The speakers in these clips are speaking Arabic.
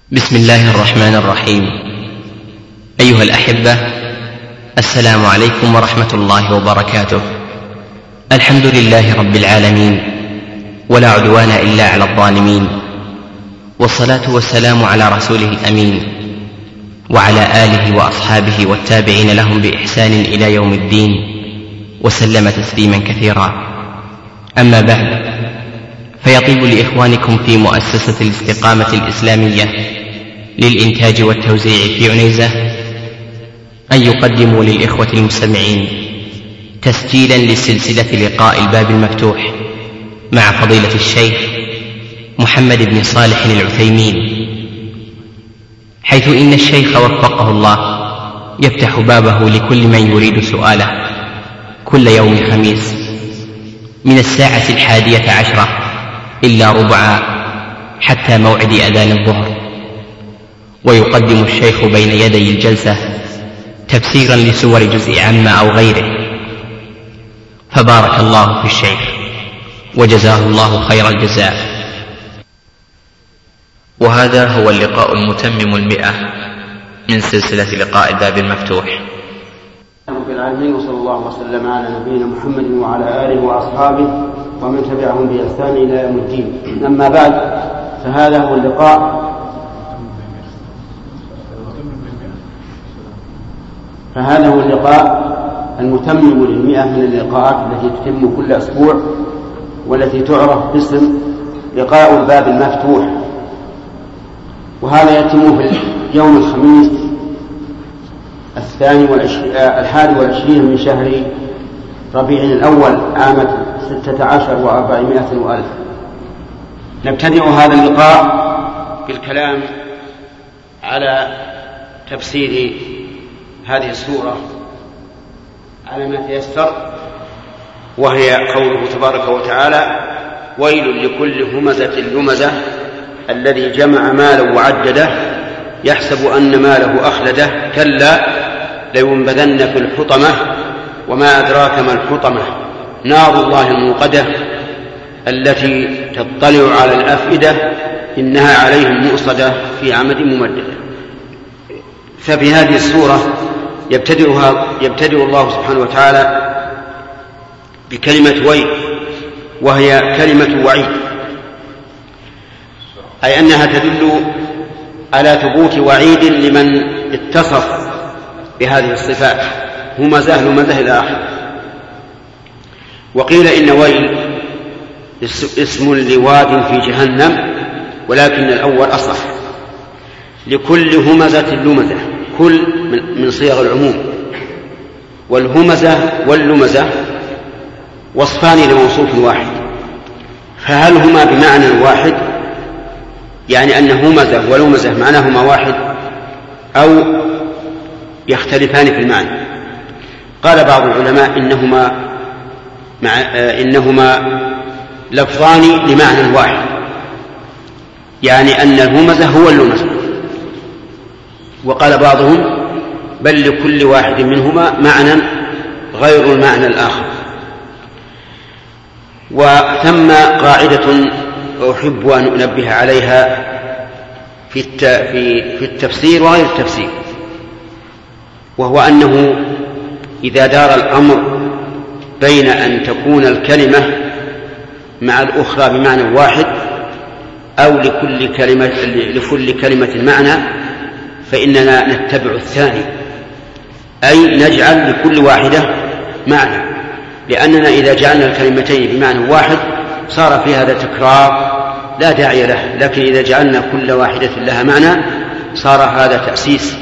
بسم الله الرحمن الرحيم. أيها الأحبة، السلام عليكم ورحمة الله وبركاته. الحمد لله رب العالمين، ولا عدوان إلا على الظالمين، والصلاة والسلام على رسوله الأمين وعلى آله وأصحابه والتابعين لهم بإحسان إلى يوم الدين، وسلم تسليما كثيرا. أما بعد، فيطيب لإخوانكم في مؤسسة الاستقامة الإسلامية للإنتاج والتوزيع في عنيزة أن يقدموا للإخوة المستمعين تسجيلا لسلسلة لقاء الباب المفتوح مع فضيلة الشيخ محمد بن صالح العثيمين، حيث إن الشيخ وفقه الله يفتح بابه لكل من يريد سؤاله كل يوم خميس من 11:10 إلا ربع حتى موعد أذان الظهر، ويقدم الشيخ بين يدي الجلسة تفسيرا لسور جزء عما أو غيره، فبارك الله في الشيخ وجزاه الله خير الجزاء. وهذا هو اللقاء المتمم 100 من سلسلة لقاء الباب المفتوح. رب العالمين، وصلى الله وسلم على نبينا محمد وعلى آله وأصحابه ومن تبعهم بإحسان إلى يوم الدين. أما بعد، فهذا هو اللقاء المتمم 100 من اللقاءات التي تتم كل أسبوع، والتي تعرف باسم لقاء الباب المفتوح. وهذا يتم في يوم الخميس 21 من شهر ربيع الأول عام 16 و400 وألف. نبتدئ هذا اللقاء بالكلام على تفسير هذه السورة على ما تيسر، وهي قوله تبارك وتعالى: ويل لكل همزة لمزة الذي جمع مالا وعدده يحسب أن ماله أخلده كلا لينبذن في الحطمة وما أدراك ما الحطمة نار الله الموقدة التي تطلع على الأفئدة إنها عليهم مؤصدة في عمد ممددة. ففي هذه السورة يبتدئ الله سبحانه وتعالى بكلمة ويل، وهي كلمة وعيد، أي أنها تدل على ثبوت وعيد لمن اتصف بهذه الصفات، همزة لمزة إلى آخره. وقيل إن ويل اسم لواد في جهنم، ولكن الأول أصح، لكل همزة لمزة، كل من صيغ العموم، والهمزة واللمزة وصفان لموصوف واحد، فهل هما بمعنى واحد، يعني أن همزة ولمزة معناهما واحد، أو يختلفان في المعنى؟ قال بعض العلماء إنهما لفظان لمعنى واحد، يعني أن الهمزة هو اللمزة. وقال بعضهم بل لكل واحد منهما معنى غير المعنى الآخر. وثم قاعدة أحب أن أنبه عليها في التفسير وغير التفسير، وهو أنه إذا دار الأمر بين أن تكون الكلمة مع الأخرى بمعنى واحد، أو لكل كلمة معنى، فإننا نتبع الثاني، أي نجعل لكل واحدة معنى، لأننا إذا جعلنا الكلمتين بمعنى واحد صار في هذا تكرار لا داعي له، لكن إذا جعلنا كل واحدة لها معنى صار هذا تأسيس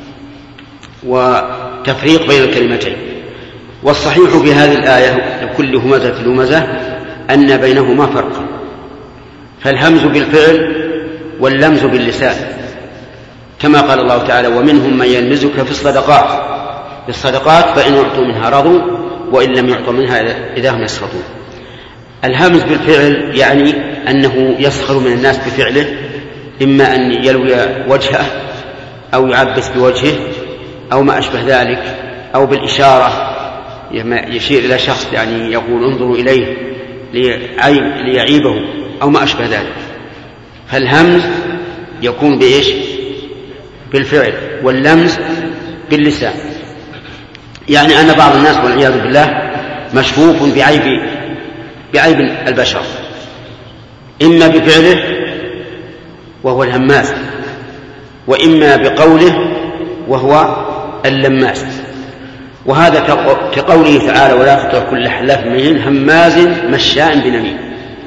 وتفريق بين الكلمتين. والصحيح في هذه الآية لكل همزة لمزة أن بينهما فرقا، فالهمز بالفعل واللمز باللسان، كما قال الله تعالى: ومنهم من يلمزك في الصدقات فإن أعطوا منها رضوا وإن لم يعطوا منها إذا هم يسخطون. الهمز بالفعل يعني أنه يسخر من الناس بفعله، إما أن يلوي وجهه أو يعبس بوجهه أو ما أشبه ذلك، أو بالإشارة يشير إلى شخص، يعني يقول انظروا إليه ليعيبه أو ما أشبه ذلك. فالهمز يكون بإيش؟ بالفعل، واللمس باللسان. يعني أن بعض الناس والعياذ بالله مشفوف بعيب البشر، إما بفعله وهو الهماس، وإما بقوله وهو اللماس. وهذا كقوله تعالى: ولا تطع كل حلاف مهين هماز مشاء بنميم.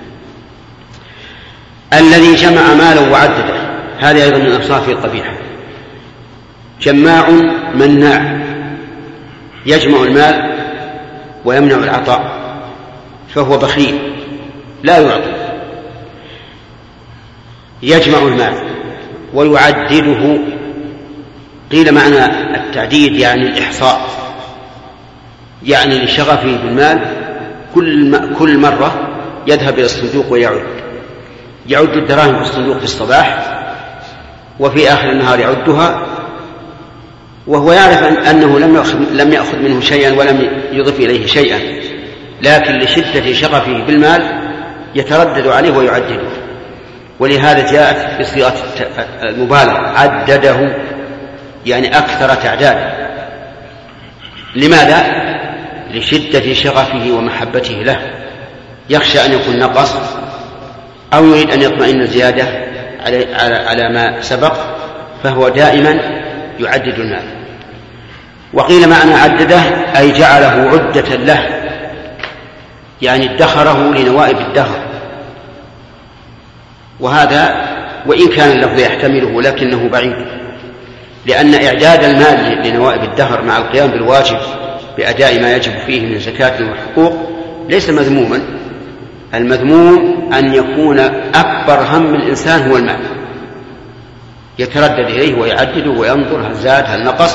الذي جمع مالا وعدده، هذا أيضا من أوصافه القبيحة. جماع مناع، يجمع المال ويمنع العطاء، فهو بخيل لا يعطي. يجمع المال ويعدده، قيل معنى التعديد يعني الإحصاء، يعني لشغفه بالمال كل مرة يذهب إلى الصندوق يعد الدراهم في الصندوق في الصباح، وفي آخر النهار يعدها، وهو يعرف أنه لم يأخذ منه شيئا ولم يضف إليه شيئا، لكن لشدة شغفه بالمال يتردد عليه ويعدده. ولهذا جاءت بصيغة المبالغة: عدده، يعني أكثر تعداد. لماذا؟ لشدة شغفه ومحبته له، يخشى أن يكون نقص أو يريد أن يطمئن زيادة على ما سبق، فهو دائما يعدد المال. وقيل معنى عدده أي جعله عدة له، يعني ادخره لنوائب الدهر. وهذا وإن كان اللفظ يحتمله لكنه بعيد، لأن إعداد المال لنوائب الدهر مع القيام بالواجب بأداء ما يجب فيه من زكاة وحقوق ليس مذموما. المذموم أن يكون أكبر هم الإنسان هو المال، يتردد إليه ويعدده وينظر هل زاد هل نقص.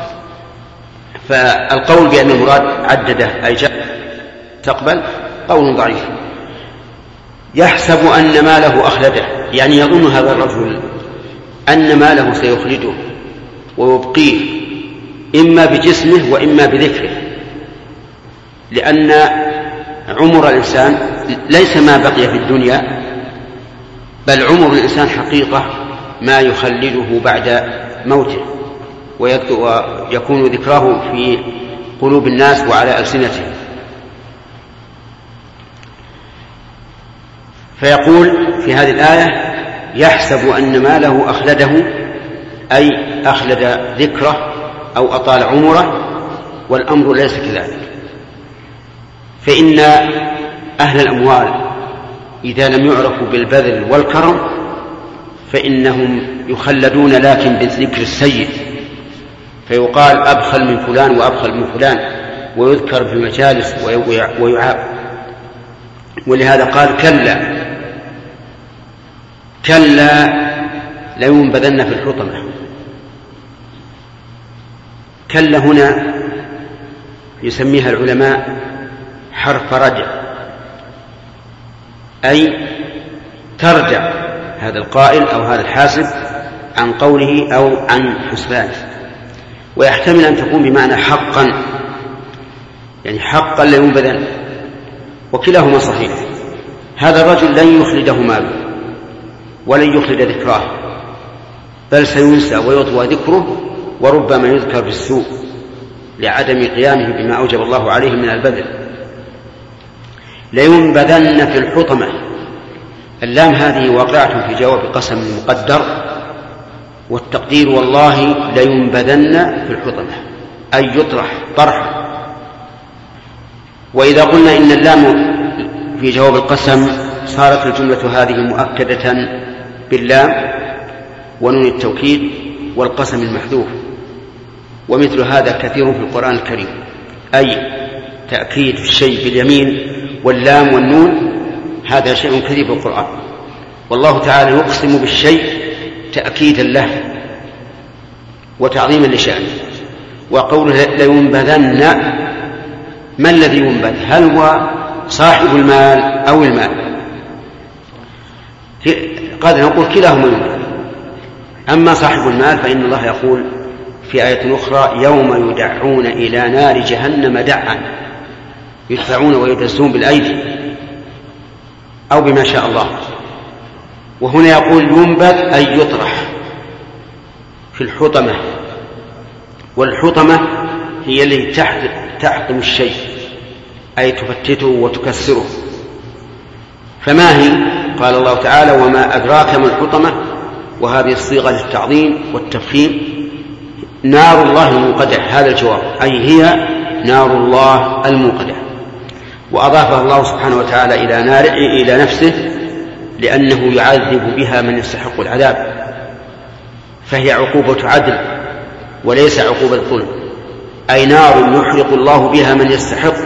فالقول بأن المراد عدده أي تقبل قول ضعيف. يحسب أن ماله أخلده، يعني يظن هذا الرجل أن ماله سيخلده ويبقيه، إما بجسمه وإما بذكره، لأن عمر الإنسان ليس ما بقي في الدنيا، بل عمر الإنسان حقيقة ما يخلده بعد موته، ويكون ذكراه في قلوب الناس وعلى ألسنتهم. فيقول في هذه الآية: يحسب أن ماله أخلده، أي أخلد ذكره أو أطال عمره، والأمر ليس كذلك. فإن أهل الأموال إذا لم يعرفوا بالبذل والكرم فإنهم يخلدون، لكن بالذكر السيء، فيقال أبخل من فلان وأبخل من فلان، ويذكر في المجالس ويعاب. ولهذا قال: كلا لينبذن في الحطمة. كلا هنا يسميها العلماء حرف رجع، أي ترجع هذا القائل أو هذا الحاسب عن قوله أو عن حسبانه. ويحتمل أن تكون بمعنى حقا، يعني حقا لينبذن، وكلاهما صحيح. هذا الرجل لن يخلده ماله ولن يخلد ذكراه، بل سينسى ويطوى ذكره، وربما يذكر بالسوء لعدم قيامه بما أوجب الله عليه من البذل. لينبذن في الحطمة، اللام هذه واقعة في جواب قسم مقدر، والتقدير والله لينبذن في الحطمة، أي يطرح طرحا. وإذا قلنا إن اللام في جواب القسم صارت الجملة هذه مؤكدة باللام ونون التوكيد والقسم المحذوف، ومثل هذا كثير في القرآن الكريم، أي تأكيد الشيء باليمين واللام والنون، هذا شيء كثير في القرآن. والله تعالى يقسم بالشيء تأكيدا له وتعظيما لشأنه. وقوله لينبذن، ما الذي ينبذ؟ هل هو صاحب المال أو المال؟ قد نقول كلاهما ينبذ. أما صاحب المال فإن الله يقول في آية أخرى: يوم يدعون إلى نار جهنم دعا، يدفعون ويدسون بالأيدي أو بما شاء الله. وهنا يقول ينبذ أي يطرح في الحطمة، والحطمة هي التي تحطم الشيء أي تفتته وتكسره. فما هي؟ قال الله تعالى وما أدراك ما الحطمة، وهذه الصيغة للتعظيم والتفخيم. نار الله الموقدة، هذا الجواب، أي هي نار الله الموقدة. وأضافها الله سبحانه وتعالى إلى نفسه لأنه يعذب بها من يستحق العذاب، فهي عقوبة عدل وليس عقوبة ظلم، أي نار يحرق الله بها من يستحق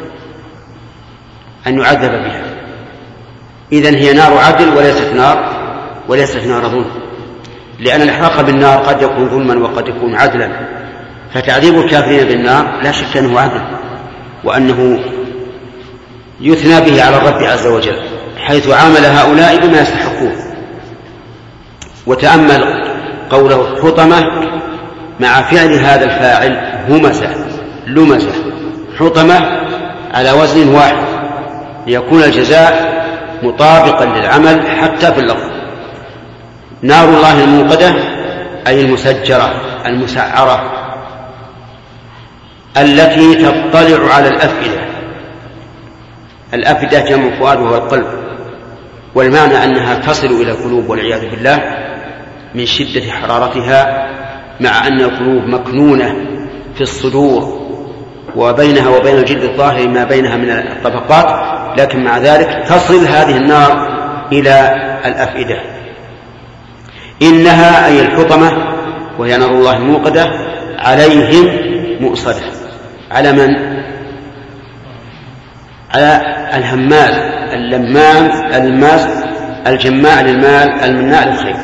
أن يعذب بها. إذن هي نار عدل وليست نار ظلم، لأن الإحراق بالنار قد يكون ظلما وقد يكون عدلا، فتعذيب الكافرين بالنار لا شك أنه عدل، وأنه يثنى به على الرب عز وجل حيث عامل هؤلاء بما يستحقون. وتأمل قوله حطمة مع فعل هذا الفاعل لمزة حطمة على وزن واحد ليكون الجزاء مطابقا للعمل حتى في اللفظ. نار الله الموقدة أي المسجرة المسعرة التي تطلع على الأفئدة جمع فؤاد وهو القلب، والمعنى أنها تصل إلى القلوب والعياذ بالله من شدة حرارتها، مع أن القلوب مكنونة في الصدور وبينها وبين الجلد الظاهر ما بينها من الطبقات، لكن مع ذلك تصل هذه النار إلى الأفئدة. إنها أي الحطمة وهي نار الله الموقدة عليهم مؤصدة. على من؟ على الهماز اللمام الماز الجماع للمال المناع للخير.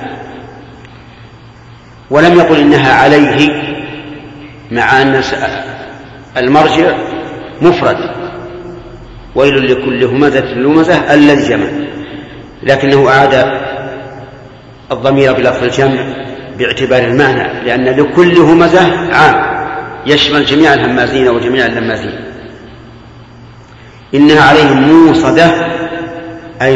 ولم يقل إنها عليه، مع أن المرجع مفرد ويل لكل همزة لمزة الذي جمع، لكنه أعاد الضمير بلفظ الجمع باعتبار المعنى، لأن لكل همزة عام يشمل جميع الهمازين وجميع اللمازين. إنها عليهم موصدة أي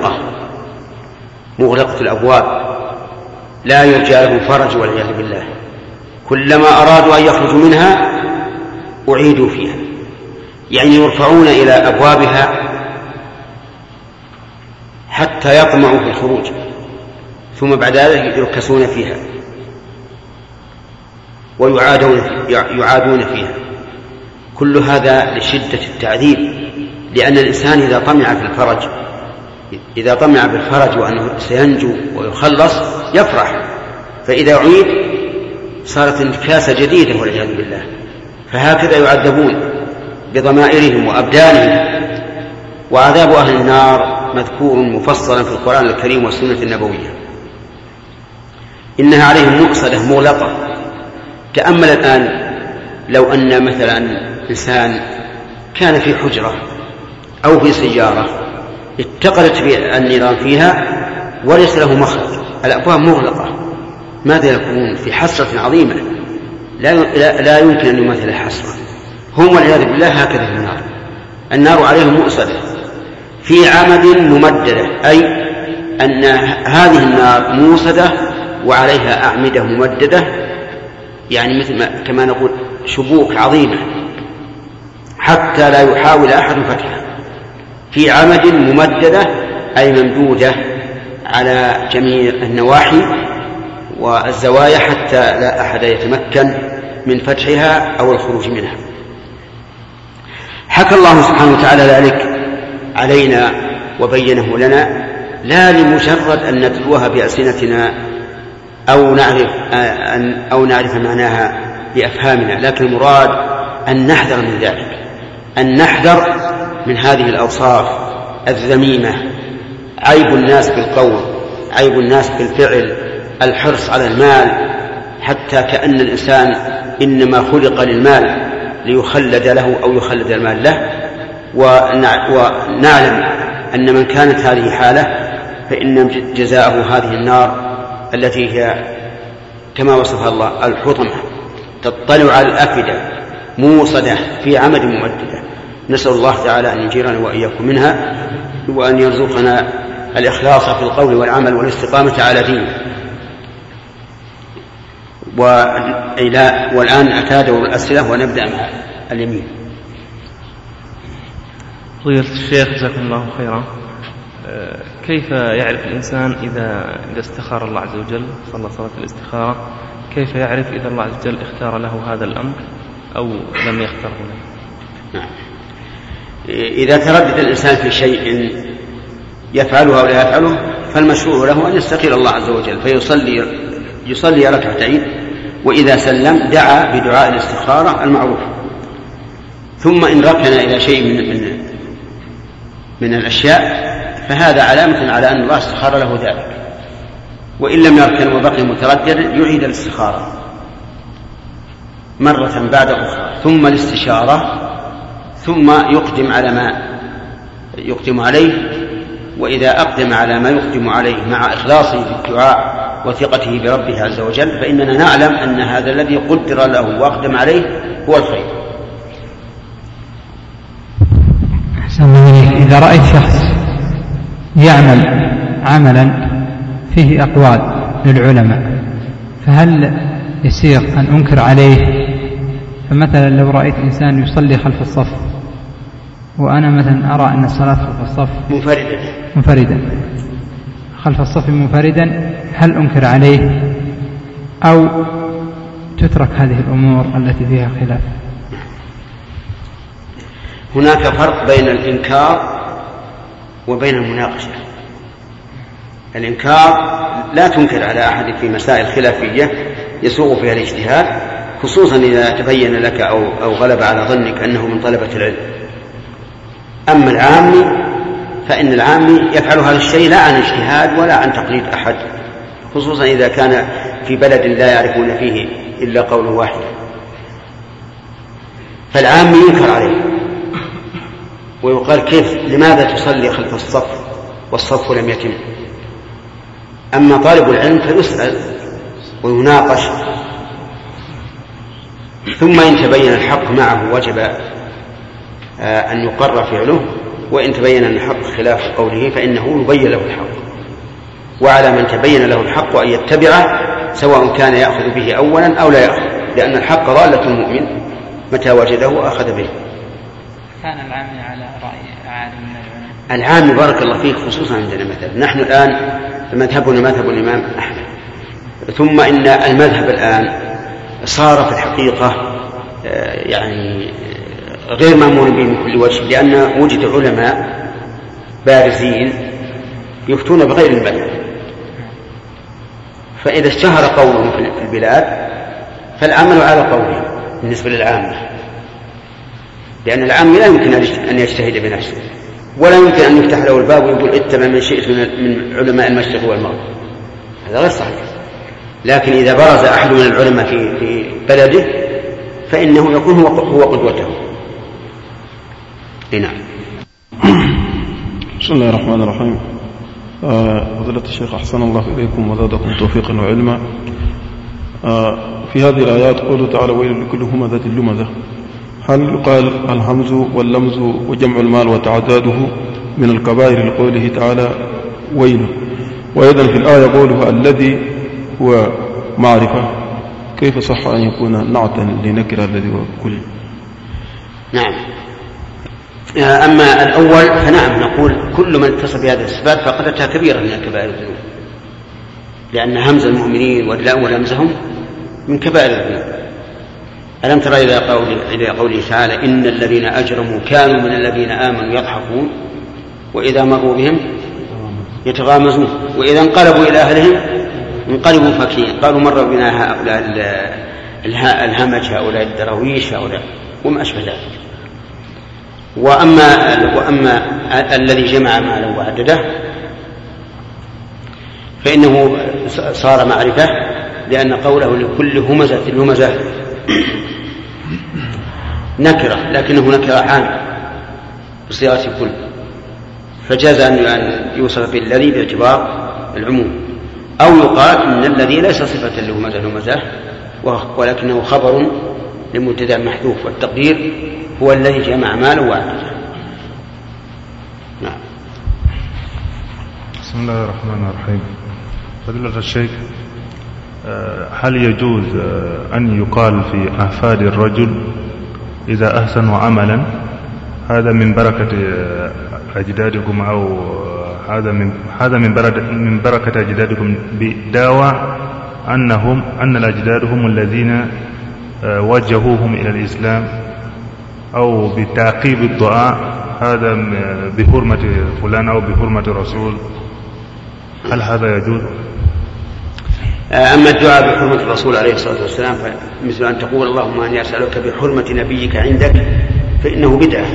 مغلقة الأبواب لا يرجى لهم فرج والعياذ بالله، كلما أرادوا أن يخرجوا منها أعيدوا فيها، يعني يرفعون إلى أبوابها حتى يطمعوا في الخروج، ثم بعد ذلك يركسون فيها ويعادون فيها. كل هذا لشدة التعذيب، لأن الإنسان إذا طمع بالفرج وأنه سينجو ويخلص يفرح، فإذا يعيد صارت انتكاسة جديدة والعياذ بالله. فهكذا يعذبون بضمائرهم وأبدانهم. وعذاب أهل النار مذكور مفصلا في القرآن الكريم والسنة النبوية. إنها عليهم مؤصدة مغلقة. تأمل الآن لو أن مثلا إنسان كان في حجرة أو في سيارة اتقلت النيران فيها وليس له مخرج، الأبواب مغلقة، ماذا يكون؟ في حسرة عظيمة لا يمكن أن يمثل الحسرة. هم والعياذ بالله هكذا في النار عليهم مؤصدة في عمد ممددة، أي أن هذه النار موصدة وعليها أعمدة ممددة، يعني مثل كما نقول شبوك عظيمة حتى لا يحاول أحد فتحها، في عمد ممددة أي ممدودة على جميع النواحي والزوايا حتى لا أحد يتمكن من فتحها أو الخروج منها. حكى الله سبحانه وتعالى ذلك علينا وبينه لنا لا لمجرد أن نتلوها بألسنتنا أو نعرف معناها بأفهامنا، لكن المراد أن نحذر من ذلك، أن نحذر من هذه الأوصاف الذميمة، عيب الناس بالقول، عيب الناس بالفعل، الحرص على المال، حتى كأن الإنسان إنما خلق للمال ليخلد له أو يخلد المال له. ونعلم أن من كانت هذه حالة فإن جزاءه هذه النار التي هي كما وصفها الله الحطمة تطلع على الأفئدة موصدة في عمد ممددة. نسأل الله تعالى أن يجيرنا وإياكم منها، وأن يرزقنا الإخلاص في القول والعمل والاستقامة على دينه. والآن أتى دور الأسئلة ونبدأ مع اليمين. فضيلة الشيخ جزاكم الله خيرا، كيف يعرف الإنسان إذا استخار الله عز وجل، صلى صلاة الاستخارة، كيف يعرف إذا الله عز وجل اختار له هذا الأمر أو لم يختاره له؟ نعم. إذا تردد الإنسان في شيء يفعله أو لا يفعله فالمشروع له أن يستخير الله عز وجل فيصلي ركعتين، وإذا سلم دعا بدعاء الاستخارة المعروف، ثم إن ركن إلى شيء من الأشياء فهذا علامة على أن الله استخار له ذلك. وإن لم يركن وبقي مترددا يعيد الاستخارة مرة بعد أخرى، ثم الاستشارة، ثم يقدم على ما يقدم عليه. وإذا أقدم على ما يقدم عليه مع إخلاصه في الدعاء وثقته بربه عز وجل فإننا نعلم أن هذا الذي قدر له وأقدم عليه هو الخير. إذا رأيت شخص يعمل عملا فيه أقوال للعلماء فهل يسير أن أنكر عليه؟ فمثلا لو رأيت إنسان يصلي خلف الصف وأنا مثلا أرى أن الصلاة خلف الصف منفردا خلف الصف منفردا، هل أنكر عليه أو تترك هذه الأمور التي فيها خلاف؟ هناك فرق بين الإنكار وبين المناقشة. الإنكار لا تنكر على أحد في مسائل خلافية يسوغ فيها الاجتهاد، خصوصا إذا تبين لك أو غلب على ظنك أنه من طلبة العلم. أما العامي فإن العامي يفعل هذا الشيء لا عن اجتهاد ولا عن تقليد أحد، خصوصا إذا كان في بلد لا يعرفون فيه إلا قول واحد، فالعامي ينكر عليه ويقال كيف لماذا تصلي خلف الصف والصف لم يتم. أما طالب العلم فيسأل ويناقش، ثم إن تبين الحق معه وجب أن يقر فعله، وإن تبين أن الحق خلاف قوله فإنه يبين له الحق، وعلى من تبين له الحق أن يتبعه سواء كان يأخذ به أولا أو لا يأخذ، لأن الحق ضالة المؤمن متى وجده أخذ به. كان العامي على رأي عالم من العلماء. العامي بارك الله فيك خصوصا عندنا مثلا نحن الآن مذهبنا مذهب الإمام أحمد، ثم إن المذهب الآن صار في الحقيقة يعني غير مأمون به من كل وجه، لأن وجد علماء بارزين يفتون بغير المذهب، فإذا اشتهر قولهم في البلاد فالعمل على قولهم بالنسبة للعامة، لأن العام لا يمكن أن يجتهد بنفسه، ولا يمكن أن يفتح له الباب ويقول اتبع من شئت من علماء المشرق والمغرب، هذا غير صحيح. لكن إذا برز أحد من العلماء في بلده فإنه يكون هو قدوته. نعم. بسم الله الرحمن الرحيم. فضيلة الشيخ أحسن الله إليكم وزادكم توفيقا وعلما. في هذه الآيات قوله تعالى ويل لكل همزة لمزة، هل يقال الهمز واللمز وجمع المال وتعداده من الكبائر لقوله تعالى ويل؟ وأيضا في الآية قوله الذي هو معرفة، كيف صح أن يكون نعتا لنكر الذي هو كل؟ نعم. أما الأول فنعم نقول كل من اتصف بهذه الصفات فقد أتى كبيرا من كبائر الذنوب، لأن همز المؤمنين ولمزهم من كبائر الذنوب. ألم ترى إلى قوله تعالى إن الذين أجرموا كانوا من الذين آمنوا يضحكون وإذا مروا بهم يتغامزون وإذا انقلبوا إلى أهلهم انقلبوا فكين قالوا مر بنا هؤلاء الهمج هؤلاء الدراويش هؤلاء وما أشبه ذلك. وأما الذي جمع ماله وعدده فإنه صار معرفة، لأن قوله لكل همزة لمزة نكرة، لكنه نكرة عام بصيغة كل، فجاز أن يوصف بالذي باعتبار العموم، أو يقال إن الذي ليس صفة لهمزة لمزة ولكنه خبر لمبتدأ محذوف، والتقدير هو الذي جمع ماله وعدده. نعم. بسم الله الرحمن الرحيم. فضيلة الشيخ، هل يجوز أن يقال في أحفاد الرجل إذا أحسنوا عملا هذا من بركة أجدادكم، أو هذا من بركة أجدادكم، بدعوى أن الأجداد هم الذين وجهوهم إلى الإسلام، أو بتعقيب الدعاء هذا بحرمة فلان أو بحرمة الرسول، هل هذا يجوز؟ أما الدعاء بحرمة الرسول عليه الصلاة والسلام فمثل أن تقول اللهم أني أسألك بحرمة نبيك عندك، فإنه بدعة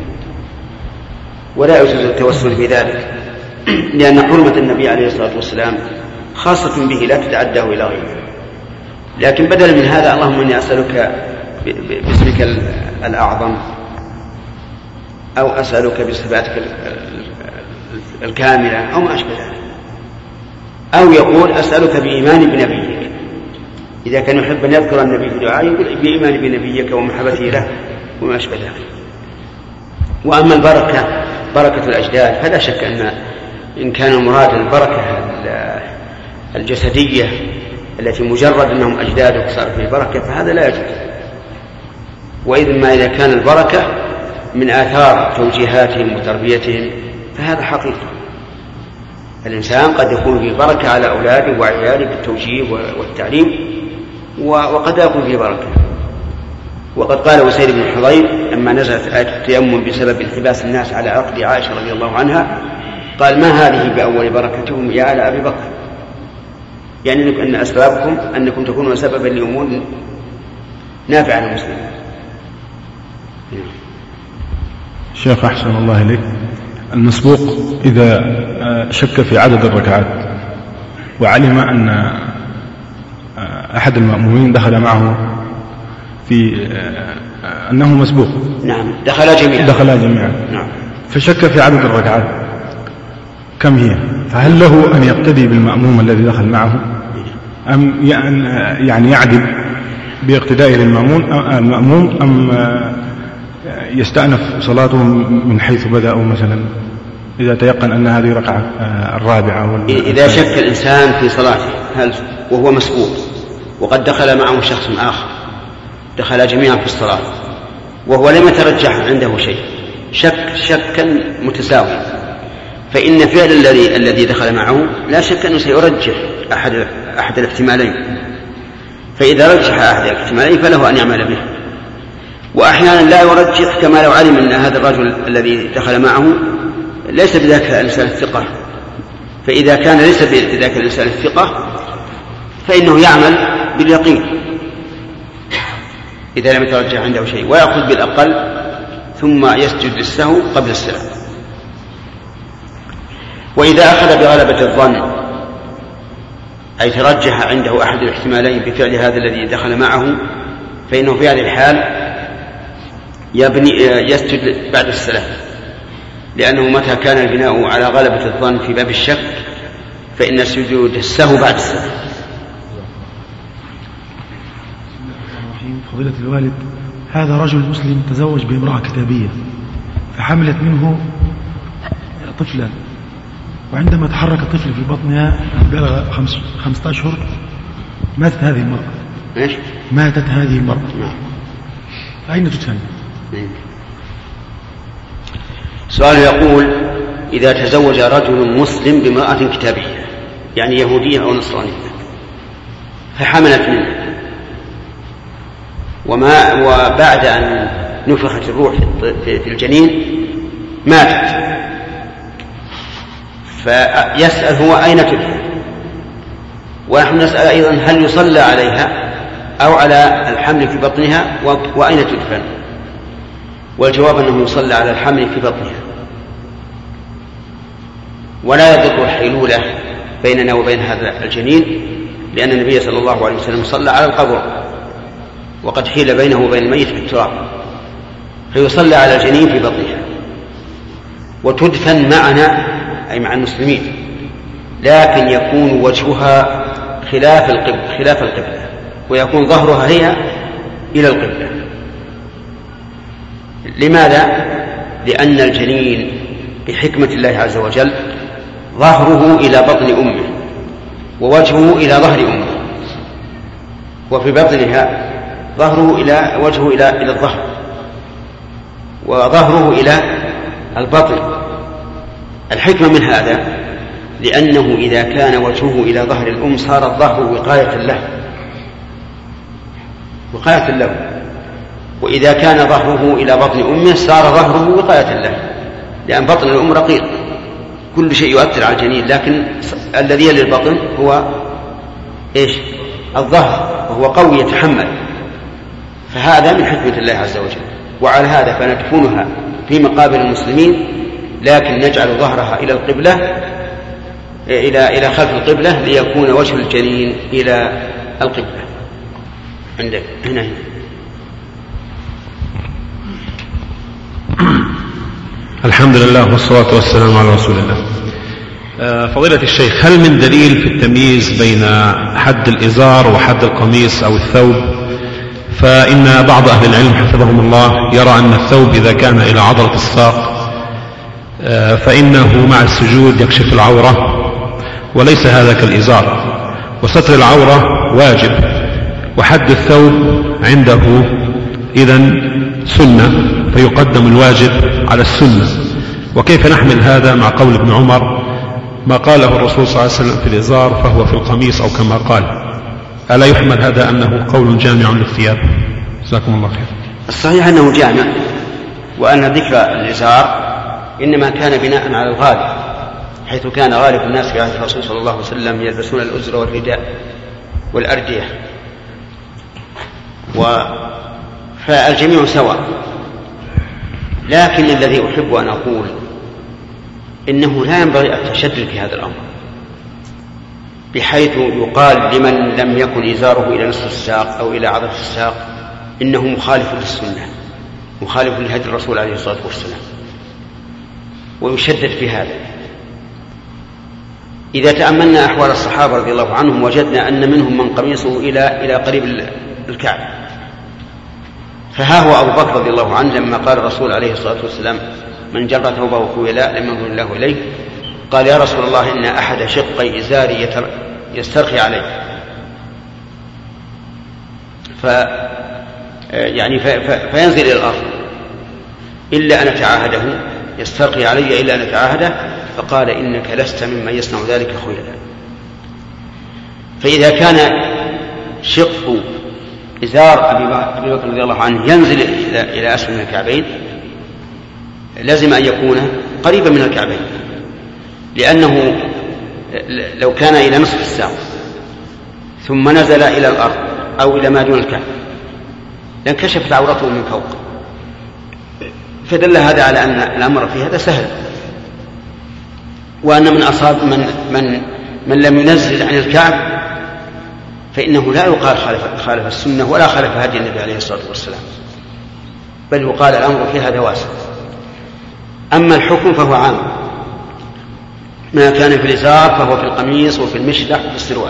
ولا يجوز التوسل بذلك، لأن حرمة النبي عليه الصلاة والسلام خاصة به لا تتعداه إلى غيره. لكن بدلا من هذا اللهم أني أسألك باسمك الأعظم، أو أسألك بصفاتك الكاملة، أو ما أشبه ذلك، أو يقول أسألك بإيمان بنبيك، إذا كان يحب أن يذكر النبي في دعائه يقول بإيمان بنبيك ومحبته له وما أشبه ذلك. وأما البركة بركة الأجداد فلا شك أن إن كان المراد البركة الجسدية التي مجرد أنهم أجدادك صار فيه بركة فهذا لا يجوز. وإذا إذا كان البركة من آثار توجيهاتهم وتربيتهم فهذا حقيقة. الإنسان قد يكون فيه بركة على أولاده وعياله بالتوجيه والتعليم، وقد يكون فيه بركة. وقد قال وسيد بن حضير لما نزلت آية التيمم بسبب انحباس الناس على عقد عائشة رضي الله عنها قال ما هذه بأول بركتهم يا آل أبي بكر، يعني أن أسبابكم أنكم تكونوا سببا لأمور نافعة للمسلمين. شيخ أحسن الله إليك، المسبوق إذا شك في عدد الركعات وعلم أن أحد المأمومين دخل معه في أنه مسبوق، نعم دخل جميعا نعم، فشك في عدد الركعات كم هي، فهل له أن يقتدي بالمأموم الذي دخل معه، أم يعني يعدل باقتدائه المأموم، أم يستأنف صلاته من حيث بدأوا مثلا إذا تيقن أن هذه ركعة الرابعة؟ إذا شك الإنسان في صلاته وهو مسبوق وقد دخل معه شخص آخر، دخل جميعا في الصلاة وهو لم يترجح عنده شيء، شكا متساويا، فإن فعل الذي دخل معه لا شك أنه سيرجح أحد الاحتمالين، فإذا رجح أحد الاحتمالين فله أن يعمل به. وأحيانا لا يرجح كما لو علم أن هذا الرجل الذي دخل معه ليس بذاك الإنسان الثقة، فإذا كان ليس بذاك الإنسان الثقة فإنه يعمل باليقين إذا لم يترجح عنده شيء، ويأخذ بالأقل ثم يسجد للسهو قبل السلام. وإذا أخذ بغلبة الظن أي ترجح عنده أحد الاحتمالين بفعل هذا الذي دخل معه، فإنه في هذه الحال يسجد بعد السلام، لأنه متى كان البناء على غلبة الظن في باب الشك فإن سجود السهو بعد السلام. فضيلة الوالد، هذا رجل مسلم تزوج بامرأة كتابية فحملت منه طفلا، وعندما تحرك الطفل في بطنها بلغ 5 أشهر ماتت هذه المرأة. ماتت هذه المرأة، أين تدفن؟ سؤال يقول إذا تزوج رجل مسلم بامرأة كتابية يعني يهودية أو نصرانية فحملت منه، وبعد أن نفخت الروح في الجنين ماتت، فيسأل هو أين تدفن، ونحن نسأل أيضا هل يصلى عليها أو على الحمل في بطنها وأين تدفن؟ والجواب أنه يصلى على الحمل في بطنها، ولا يضر الحيلولة بيننا وبين هذا الجنين، لأن النبي صلى الله عليه وسلم صلى على القبر وقد حيل بينه وبين الميت بالتراب، فيصلى على الجنين في بطنها وتدفن معنا أي مع المسلمين، لكن يكون وجهها خلاف القبلة ويكون ظهرها هي إلى القبلة. لماذا؟ لأن الجنين بحكمة الله عز وجل ظهره إلى بطن أمه ووجهه إلى ظهر أمه، وفي بطنها ظهره إلى وجهه إلى الظهر وظهره إلى البطن. الحكمة من هذا لأنه إذا كان وجهه إلى ظهر الأم صار الظهر وقاية له، وإذا كان ظهره إلى بطن أمه صار ظهره وقاية له، لأن بطن الأم رقيق كل شيء يؤثر على الجنين، لكن الذي يلي البطن هو الظهر، وهو قوي يتحمل. فهذا من حكمة الله عز وجل. وعلى هذا فندفنها في مقابر المسلمين، لكن نجعل ظهرها إلى القبلة إلى خلف القبلة ليكون وجه الجنين إلى القبلة. عندك هنا الحمد لله والصلاة والسلام على رسول الله. فضيلة الشيخ، هل من دليل في التمييز بين حد الإزار وحد القميص أو الثوب؟ فإن بعض أهل العلم حفظهم الله يرى أن الثوب إذا كان إلى عضلة الساق فإنه مع السجود يكشف العورة، وليس هذا كالإزار، وستر العورة واجب، وحد الثوب عنده إذن سنة، فيقدم الواجب على السنة. وكيف نحمل هذا مع قول ابن عمر ما قاله الرسول صلى الله عليه وسلم في الإزار فهو في القميص أو كما قال؟ ألا يحمل هذا أنه قول جامع للثياب؟ جزاكم الله خير. الصحيح أنه جامع، وأن ذكر الإزار إنما كان بناء على الغالب، حيث كان غالب الناس في عهد الرسول صلى الله عليه وسلم يلبسون الأزر والرداء والأردية، فالجميع سواء. لكن الذي أحب أن أقول إنه لا ينبغي التشدد في هذا الأمر، بحيث يقال لمن لم يكن إزاره إلى نصف الساق أو إلى عضلة الساق إنه مخالف للسنة، مخالف لهدي الرسول عليه الصلاة والسلام، ويشدد في هذا. إذا تأملنا أحوال الصحابة رضي الله عنهم وجدنا أن منهم من قميصه إلى قريب الكعب. فها هو أبو بكر رضي الله عنه لما قال الرسول عليه الصلاة والسلام من جر ثوبه خيلاء لم ينظر الله إليه، قال يا رسول الله إن أحد شقي إزاري يسترخي عليه، فينزل إلى الأرض إلا أن أتعاهده، يسترخي علي إلا أن أتعاهده، فقال إنك لست ممن يصنع ذلك خيلاء. فإذا كان شق إزار أبي بكر رضي الله عنه ينزل إلى أسفل من الكعبين، لازم أن يكون قريبا من الكعبين، لأنه لو كان إلى نصف الساق ثم نزل إلى الأرض أو إلى ما دون الكعب لانكشفت عورته من فوق. فدل هذا على أن الأمر في هذا سهل، وأن من أصاب من لم ينزل عن الكعب فإنه لا يقال خالف السنة ولا خالف هدي النبي عليه الصلاة والسلام، بل يقال الأمر في هذا واسع. أما الحكم فهو عام، ما كان في الإزار فهو في القميص وفي المشلح وفي السروال.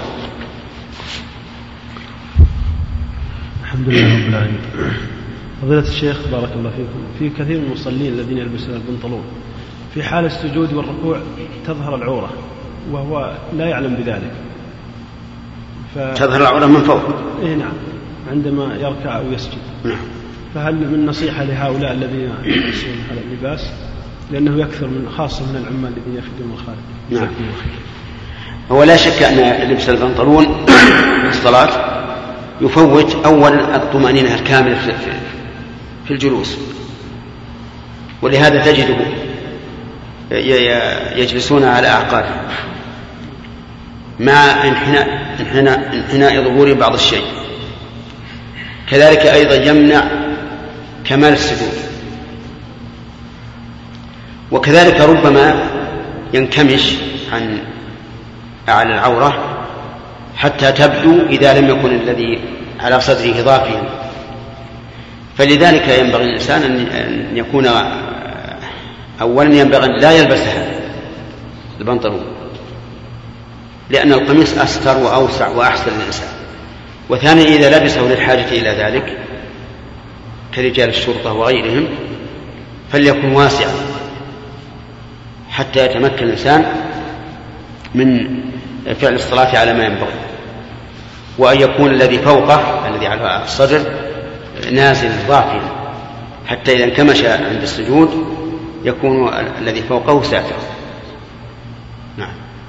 الحمد لله رب العالمين. فضيلة الشيخ بارك الله فيكم، في كثير من المصلين الذين يلبسون البنطلون في حال السجود والركوع تظهر العورة وهو لا يعلم بذلك، تظهر العورة من فوق. إيه نعم، عندما يركع أو يسجد. نعم. فهل من نصيحة لهؤلاء الذين يلبسون هذا اللباس، لأنه يكثر من خاصة من العمال الذين يخدمون الخارج؟ نعم. هو لا شك أن لبس البنطلون في الصلاة يفوت أولا الطمأنينة الكاملة في الجلوس، ولهذا تجده يجلسون على أعقابهم مع انحناء ظهور بعض الشيء. كذلك أيضا يمنع كمال السجود، وكذلك ربما ينكمش عن أعلى العورة حتى تبدو إذا لم يكن الذي على صدره ضافيا. فلذلك ينبغي الإنسان أن يكون أولا ينبغي أن لا يلبس هذا البنطلون، لأن القميص أستر وأوسع وأحسن للإنسان. وثانيا إذا لبسه للحاجة إلى ذلك كرجال الشرطة وغيرهم فليكن واسعا حتى يتمكن الإنسان من فعل الصلاة على ما ينبغي، وأن يكون الذي فوقه الذي على الصدر نازل ضعفا حتى إذا انكمش عند السجود يكون الذي فوقه ساتر. نعم.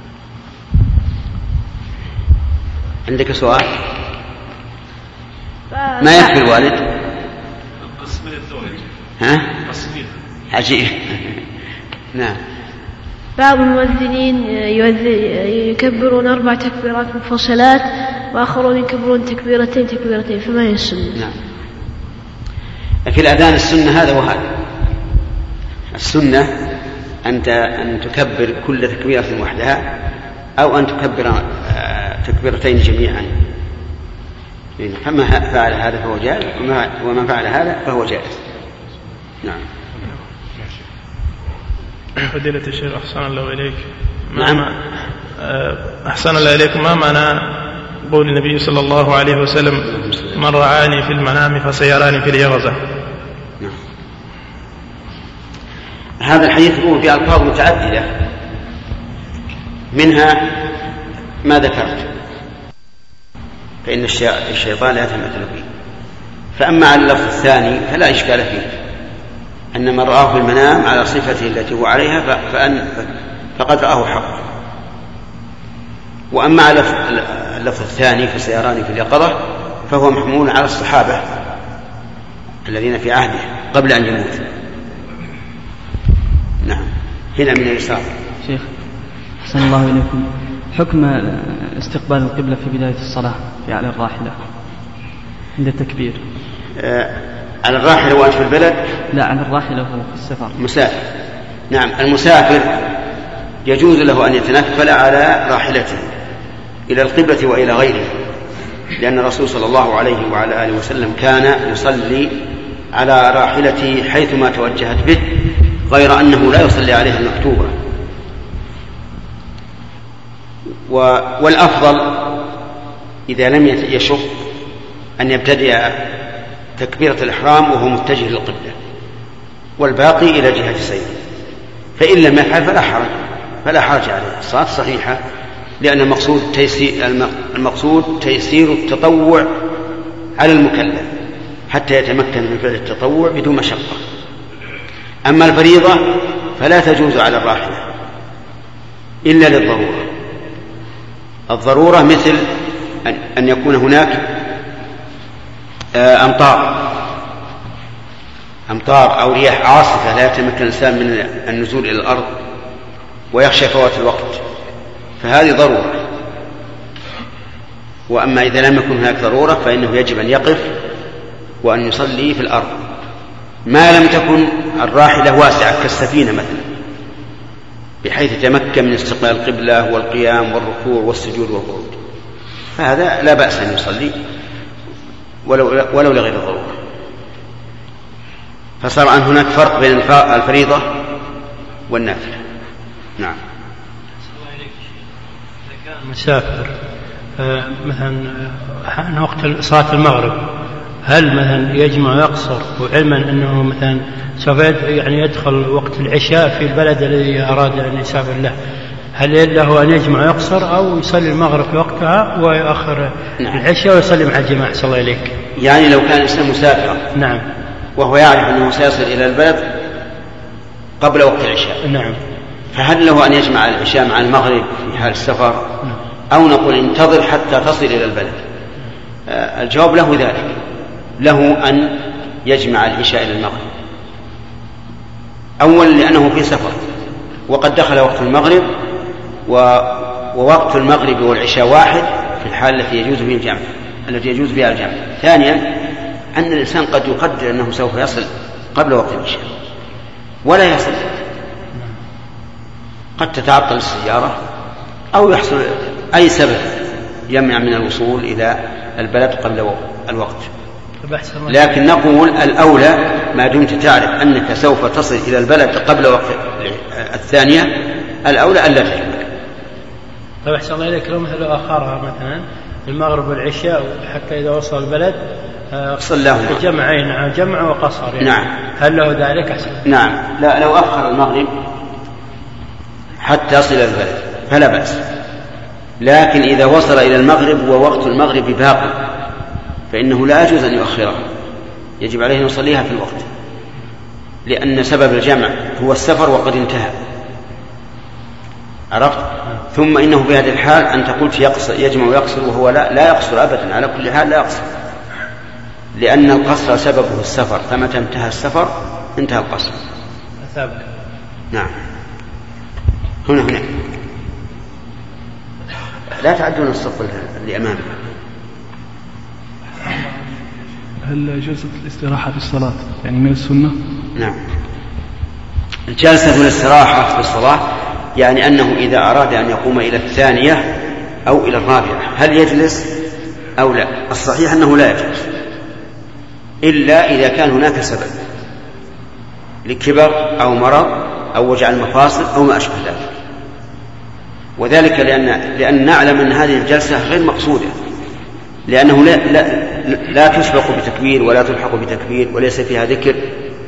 عندك سؤال؟ ما يكفي الوالد؟ ها؟ عجيب. نعم. بعض المؤذنين يكبرون 4 تكبيرات منفصلات وآخرون يكبرون تكبيرتين فما هي السنة؟ نعم. في الأذان السنة هذا وهذا. السنة أن تكبر كل تكبيرة وحدها أو أن تكبر تكبيرتين جميعا، فما فعل هذا فهو جائز وما فعل هذا فهو جائز. نعم. فضيلة الشيخ أحسن الله إليك. نعم. أحسن الله إليكم، ما معنى قول النبي صلى الله عليه وسلم من رعاني في المنام فسيراني في اليقظة؟ نعم. هذا الحديث يقول بألفاظ متعددة، منها ما ذكرت فإن الشيطان لا يتمثل فيه. فأما على اللفظ الثاني فلا إشكال فيه، أن من رآه في المنام على صفته التي هو عليها فقد رآه حق. وأما على اللفظ الثاني فسيراني في اليقظة فهو محمول على الصحابة الذين في عهده قبل أن يموت. نعم. هنا من اليسار. شيخ أحسن الله إليكم، حكم استقبال القبلة في بداية الصلاة على الراحلة عند التكبير؟ على الراحلة وأنت في البلد؟ لا، على الراحلة وهو في السفر. مسافر. نعم. المسافر يجوز له أن يتنفل على راحلته إلى القبلة وإلى غيره، لأن الرسول صلى الله عليه وعلى آله وسلم كان يصلي على راحلته حيثما توجهت به، غير أنه لا يصلي عليها المكتوبة. والأفضل إذا لم يشق أن يبتدئ تكبيرة الإحرام وهو متجه للقبلة، والباقي إلى جهة سيره. فإن لم يفعل فلا حرج عليه، الصلاة صحيحة، لأن المقصود تيسير التطوع على المكلف حتى يتمكن من فعل التطوع بدون مشقة. أما الفريضة فلا تجوز على الراحلة إلا للضرورة. الضرورة مثل أن يكون هناك أمطار أو رياح عاصفة لا يتمكن الإنسان من النزول إلى الأرض ويخشى فوات الوقت، فهذه ضرورة. وأما إذا لم يكن هناك ضرورة فإنه يجب أن يقف وأن يصلي في الأرض، ما لم تكن الراحلة واسعة كالسفينة مثلا، بحيث يتمكن من استقبال القبلة والقيام والركوع والسجود والقعود، فهذا لا بأس أن يصلي ولو لغير ضرورة. فصار أن هناك فرق بين الفريضة والنافلة. نعم. مسافر مثلا وقت صلاة المغرب، هل مثلا يجمع ويقصر، وعلما أنه مثلا سوف يدخل وقت العشاء في البلد الذي أراد أن يسافر له، هل له أن يجمع ويقصر أو يصلي المغرب في وقتها ويؤخر العشاء ويصلي مع الجماعة؟ صلى الله عليك. يعني لو كان الإنسان مسافرا نعم وهو يعرف أنه سيصل إلى البلد قبل وقت العشاء، نعم، فهل له أن يجمع العشاء مع المغرب في حال السفر أو نقول انتظر حتى تصل إلى البلد؟ الجواب له ذلك، له أن يجمع العشاء إلى المغرب، أولا لأنه في سفر وقد دخل وقت المغرب، ووقت المغرب والعشاء واحد في الحال التي يجوز فيها الجمع. ثانيا أن الإنسان قد يقدر أنه سوف يصل قبل وقت العشاء ولا يصل، قد تتعطل السيارة أو يحصل أي سبب يمنع من الوصول إلى البلد قبل الوقت. لكن نقول الأولى ما دمت تعرف أنك سوف تصل إلى البلد قبل وقت الثانية، الأولى ألا تجمع. طيب أحسن الله إليك، لو مثل أخرها مثلا المغرب والعشاء حتى إذا وصل البلد صلاه جمعين، جمع وقصر يعني. نعم. هل له ذلك أحسن؟ نعم. لا، لو أخر المغرب حتى يصل البلد فلا بأس. لكن إذا وصل إلى المغرب ووقت المغرب باق فإنه لا يجوز أن يؤخره، يجب عليه أن يصليها في الوقت، لأن سبب الجمع هو السفر وقد انتهى. عرفت؟ ثم إنه في هذه الحال أنت قلت يجمع ويقصر، وهو لا يقصر أبدا، على كل حال لا يقصر، لأن القصر سببه السفر، فمتى انتهى السفر انتهى القصر. نعم. هنا لا تعدون الصف اللي أمامك. هل جلسة الاستراحة في الصلاة يعني من السنة؟ نعم. جلسة الاستراحة في الصلاة يعني أنه إذا أراد أن يقوم إلى الثانية أو إلى الرابعة هل يجلس أو لا؟ الصحيح أنه لا يجلس إلا إذا كان هناك سبب لكبر أو مرض أو وجع المفاصل أو ما أشبه ذلك، وذلك لأن نعلم أن هذه الجلسة غير مقصودة، لأنه لا تسبق بتكبير ولا تلحق بتكبير وليس فيها ذكر.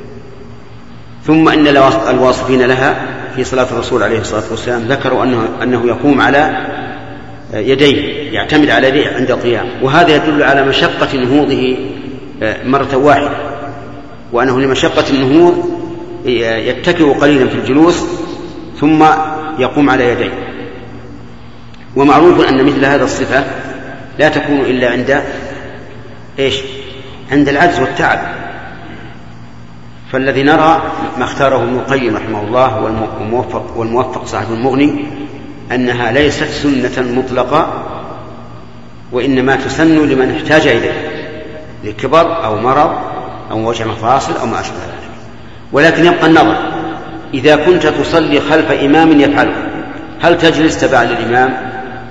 ثم إن الواصفين لها في صلاة الرسول عليه الصلاة والسلام ذكروا أنه يقوم على يديه، يعتمد على يديه عند القيام، وهذا يدل على مشقة نهوضه مرة واحدة، وأنه لمشقة النهوض يتكئ قليلا في الجلوس ثم يقوم على يديه. ومعروف أن مثل هذا الصفة لا تكون إلا عند العجز والتعب. فالذي نرى ما اختاره ابن القيم رحمه الله والموفق صاحب المغني أنها ليست سنة مطلقة، وإنما تسن لمن احتاج إليه لكبر أو مرض أو وجع مفاصل أو ما أشبه ذلك. ولكن يبقى النظر، إذا كنت تصلي خلف إمام يفعله هل تجلس تبع للإمام؟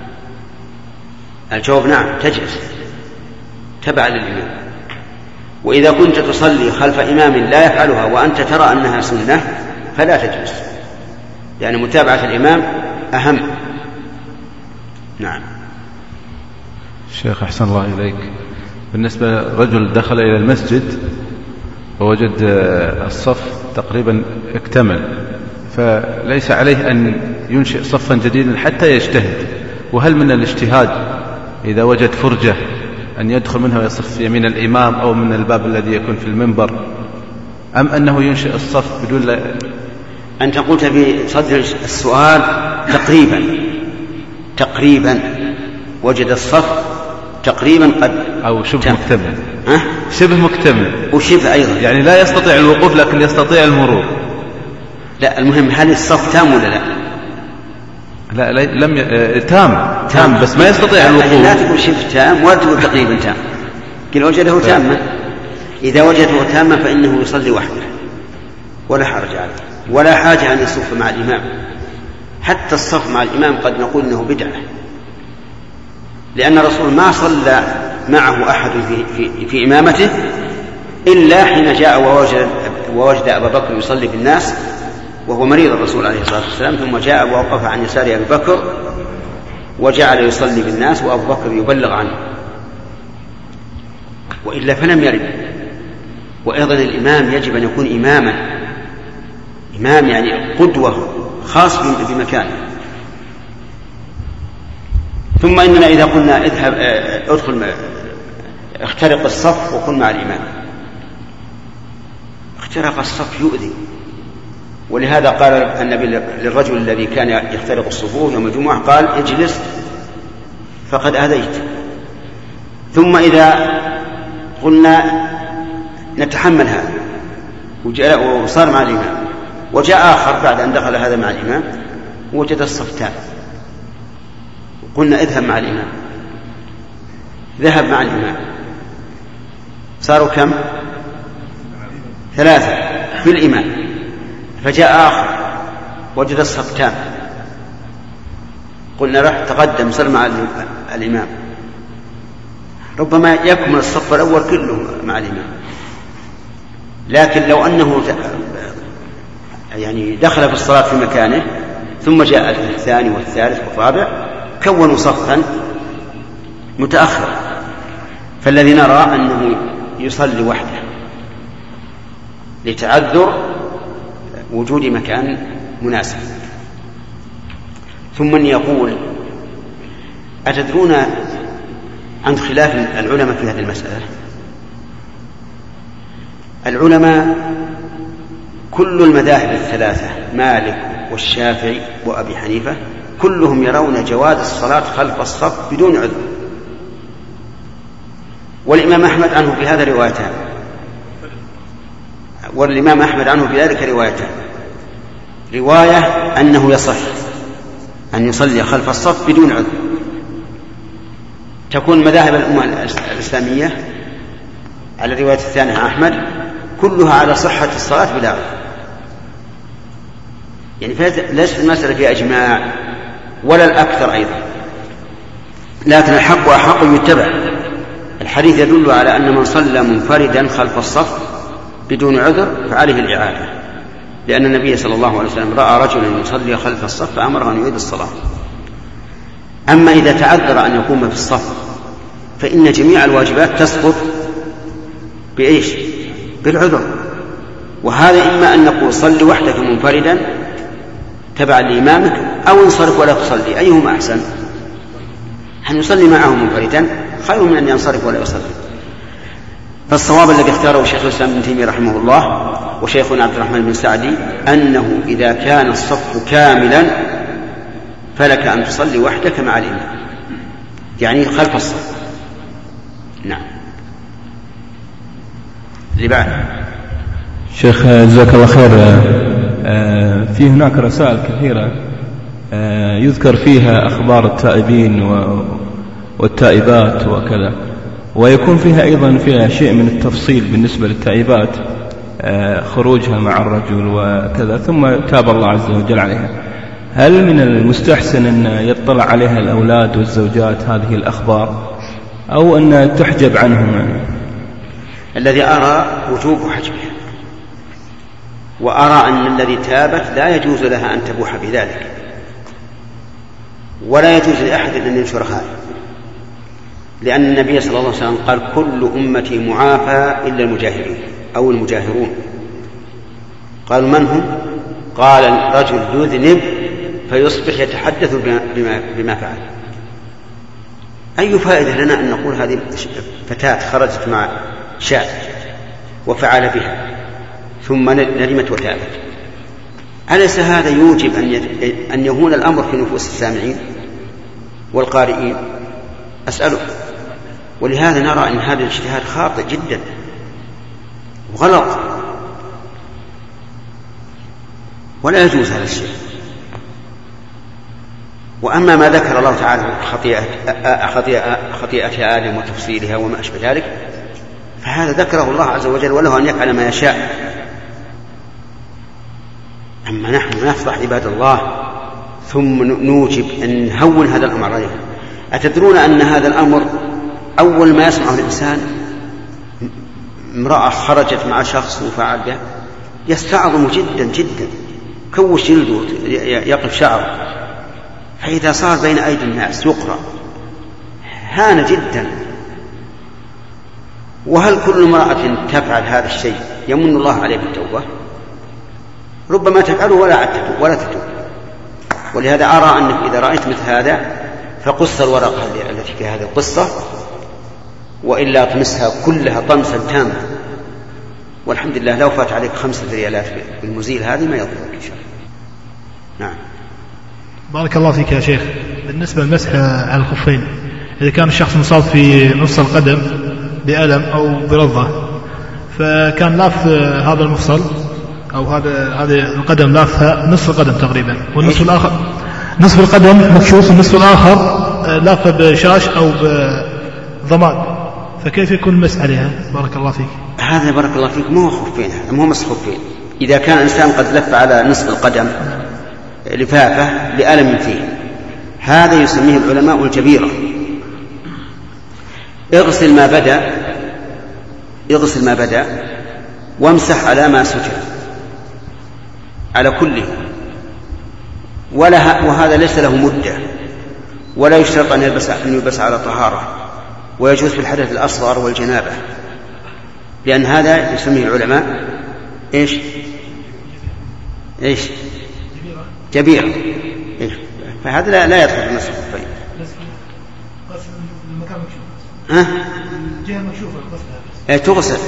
الجواب نعم، تجلس تبع للإمام. وإذا كنت تصلي خلف إمام لا يفعلها وأنت ترى أنها سنة فلا تجلس، يعني متابعة الإمام أهم. نعم. الشيخ أحسن الله إليك، بالنسبة رجل دخل إلى المسجد ووجد الصف تقريبا اكتمل، فليس عليه أن ينشئ صفا جديدا حتى يجتهد، وهل من الاجتهاد إذا وجد فرجة أن يدخل منها ويصف يمين الإمام أو من الباب الذي يكون في المنبر، أم أنه ينشئ الصف بدون أنت قلت في صدر السؤال تقريبا وجد الصف تقريبا قد أو شبه مكتمل. شبه مكتمل وشبه أيضا، يعني لا يستطيع الوقوف لكن يستطيع المرور. لا، المهم هل الصف تام ولا لا؟ لا لم تام بس ما يستطيع الوقوف. لا تقول شبه تام ولا تقول تقريبا تام، كل وجده تاما. إذا وجده تاما فإنه يصلي وحده ولا حرج عليه، ولا حاجة أن يصف مع الإمام. حتى الصف مع الإمام قد نقول إنه بدعة، لأن الرسول ما صلى معه أحد في إمامته إلا حين جاء ووجد أبا بكر يصلي بالناس وهو مريض الرسول عليه الصلاة والسلام، ثم جاء ووقف عن يسار أبي بكر وجعل يصلي بالناس وأبو بكر يبلغ عنه، وإلا فلم يرد. وأيضا الإمام يجب أن يكون إمام يعني قدوة خاص بمكانه. ثم إننا إذا قلنا ادخل اخترق الصف وكن مع الإمام، اختراق الصف يؤذي، ولهذا قال النبي للرجل الذي كان يخترق الصفوف يوم الجمعة قال اجلس فقد أذيت. ثم إذا قلنا نتحمل هذا وصار مع الإمام وجاء آخر بعد أن دخل هذا مع الإمام وجد الصف تام، قلنا اذهب مع الإمام، ذهب مع الإمام، صاروا كم؟ 3 في الإمام. فجاء آخر وجد الصف تام، قلنا رح تقدم صار مع الإمام، ربما يكمل الصف الأول كله مع الإمام. لكن لو أنه يعني دخل في الصلاة في مكانه ثم جاء الثاني والثالث والرابع كونوا صفا متأخر، فالذي نرى أنه يصلي وحده لتعذر وجود مكان مناسب. ثم يقول أتدرون عن خلاف العلماء في هذه المسألة؟ العلماء كل المذاهب الثلاثة مالك والشافعي وأبي حنيفة كلهم يرون جواز الصلاة خلف الصف بدون عذر، والإمام أحمد عنه في هذا روايتان، والإمام أحمد عنه في ذلك روايتان. رواية أنه يصح أن يصلي خلف الصف بدون عذر، تكون مذاهب الأمة الإسلامية على الرواية الثانية أحمد كلها على صحة الصلاة بلا عذر، يعني ليست المسألة في إجماع ولا الأكثر أيضا، لكن الحق وأحق يتبع. الحديث يدل على أن من صلى منفردا خلف الصف بدون عذر فعليه الإعادة، لأن النبي صلى الله عليه وسلم رأى رجلا يصلي خلف الصف فأمره أن يعيد الصلاة. أما إذا تعذر أن يقوم في الصف فإن جميع الواجبات تسقط بإيش؟ بالعذر. وهذا إما أن نقول صل وحدك منفردا تبعا لإمامك أو انصرف ولا تصلي، أيهما أحسن؟ أن يصلي معه منفردا خير من أن ينصرف ولا يصلي. فالصواب الذي اختاره شيخ الإسلام ابن تيمية رحمه الله وشيخنا عبد الرحمن بن سعدي أنه إذا كان الصف كاملا فلك أن تصلي وحدك مع الإمام، يعني خلف الصف. نعم. اللي بعد شيخ جزاك الله خير. في هناك رسائل كثيرة يذكر فيها أخبار التائبين والتائبات وكذا، ويكون فيها أيضا فيها شيء من التفصيل بالنسبة للتائبات، خروجها مع الرجل وكذا ثم تاب الله عز وجل عليها. هل من المستحسن أن يطلع عليها الأولاد والزوجات هذه الأخبار أو أن تحجب عنهم؟ الذي أرى وجوب حجبها، وأرى أن الذي تابت لا يجوز لها أن تبوح بذلك، ولا يجوز لأحد أن ينشر هذا، لأن النبي صلى الله عليه وسلم قال كل أمتي معافى إلا المجاهرين أو المجاهرون. قالوا من هم؟ قال رجل يذنب فيصبح يتحدث بما فعل. أي فائدة لنا أن نقول هذه فتاة خرجت مع شاب وفعل بها ثم ندمت وتابت؟ أليس هذا يوجب أن يهون الأمر في نفوس السامعين والقارئين؟ أسأله. ولهذا نرى أن هذا الاجتهاد خاطئ جدا وغلط، ولا يجوز هذا الشيء. وأما ما ذكر الله تعالى خطيئة آدم وتفصيلها وما أشبه ذلك فهذا ذكره الله عز وجل وله أن يفعل ما يشاء. أما نحن نفضح عباد الله ثم نوجب أن نهون هذا الأمر عليهم. أتدرون أن هذا الأمر أول ما يسمعه الإنسان امرأة خرجت مع شخص وفعل به يستعظم جدا جدا، كوش جلده يقف شعره، فإذا صار بين أيدي الناس يقرأ هان جدا. وهل كل امرأة تفعل هذا الشيء يمن الله عليه بالتوبة؟ ربما تفعله ولا تتوب. ولهذا أرى أنك إذا رأيت مثل هذا فقص الورقة التي في هذه القصة، وإلا طمسها كلها طمسا تاما. والحمد لله لو فات عليك 5 ريالات بالمزيل هذه ما يضرك إن شاء الله. نعم. بارك الله فيك يا شيخ. بالنسبة للمسح على الخفين، إذا كان الشخص مصاب في نص القدم بألم أو برضة، فكان لاف هذا المفصل أو هذه القدم لافها نصف القدم تقريبا، والنصف الآخر نصف القدم مكشوف، والنصف الآخر لافه بشاش أو بضماد، فكيف يكون المسح عليها؟ بارك الله فيك. هذا بارك الله فيك مو خفين، هذا مو مسح خفين. إذا كان الإنسان قد لف على نصف القدم لفافة لألم فيه، هذا يسميه العلماء الجبيرة. اغسل ما بدأ وامسح على ما ستر على كله، وهذا ليس له مدة، ولا يشترط أن يلبس على طهارة، ويجوز في الحدث الأصغر والجنابة، لأن هذا يسميه العلماء إيش جبيرة. فهذا لا يدخل في مسح الخفين. ها؟ الجهة المكشوفة تغسل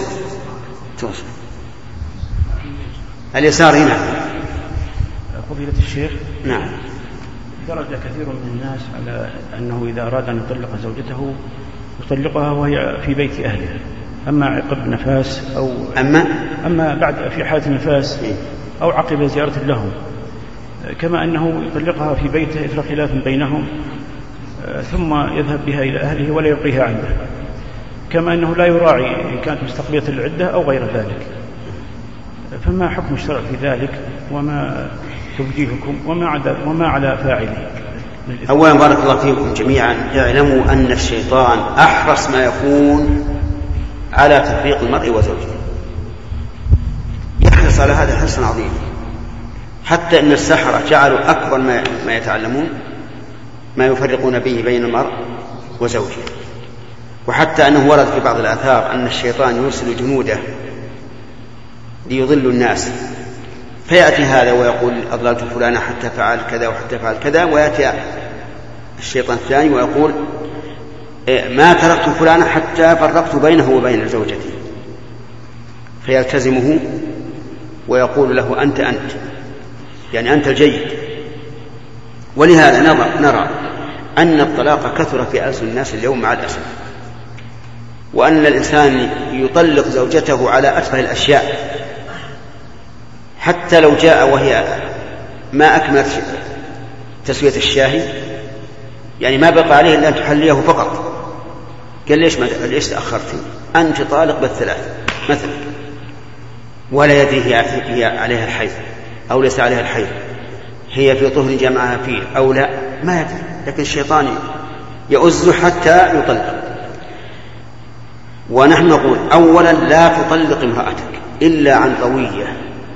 اليسار هنا. فضيلة الشيخ، نعم. درج كثير من الناس على أنه إذا أراد أن يطلق زوجته يطلقها وهي في بيت أهلها، أما عقب نفاس أو أما بعد في حالة نفاس أو عقب زيارة لهم، كما أنه يطلقها في بيته إثر خلاف بينهم ثم يذهب بها إلى أهله ولا يبقيها عنده، كما أنه لا يراعي إن كانت مستقبلة العدة أو غير ذلك. فما حكم الشرع في ذلك وما توجيهكم وما على فاعله؟ أولا بارك الله فيكم جميعا، اعلموا أن الشيطان أحرص ما يكون على تفريق المرء وزوجه، يحرص على هذا حرصا عظيما، حتى أن السحرة جعلوا أكبر ما يتعلمون ما يفرقون به بين المرء وزوجه. وحتى أنه ورد في بعض الآثار أن الشيطان يرسل جنوده ليضلوا الناس، فيأتي هذا ويقول أضللت فلانا حتى فعل كذا وحتى فعل كذا، ويأتي الشيطان الثاني ويقول ما تركت فلانا حتى فرقت بينه وبين زوجتي، فيلتزمه ويقول له أنت يعني أنت الجيد. ولهذا نرى أن الطلاق كثر في ألسن الناس اليوم مع الأسف، وأن الإنسان يطلق زوجته على أتفه الأشياء، حتى لو جاء وهي ما أكملت تسوية الشاهي، يعني ما بقى عليه إلا أن تحليه فقط، قال ليش تأخرتي؟ أنت طالق بالثلاث مثلا، ولا يدري هي عليها الحيض أو ليس عليها الحيض، هي في طهر جمعها فيه أو لا، ما يدري، لكن الشيطان يؤز حتى يطلق. ونحن نقول أولا لا تطلق امرأتك إلا عن روية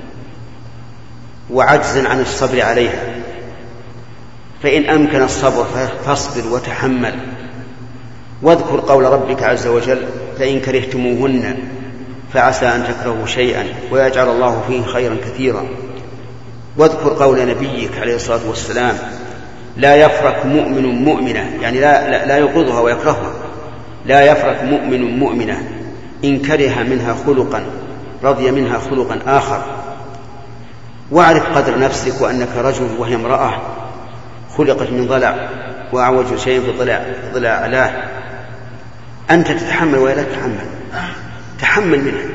وعجز عن الصبر عليها، فإن أمكن الصبر فاصبر وتحمل، واذكر قول ربك عز وجل فإن كرهتموهن فعسى أن تكرهوا شيئا ويجعل الله فيه خيرا كثيرا، واذكر قول نبيك عليه الصلاة والسلام لا يفرق مؤمن مؤمنة، يعني لا يبغضها ويكرهها، لا يفرق مؤمن مؤمنة إن كره منها خلقا رضي منها خلقا آخر. واعرف قدر نفسك وأنك رجل وهي امرأة خلقت من ضلع، وأعوج شيء في ضلع أعلاه، أنت تتحمل ولا لا تحمل منها.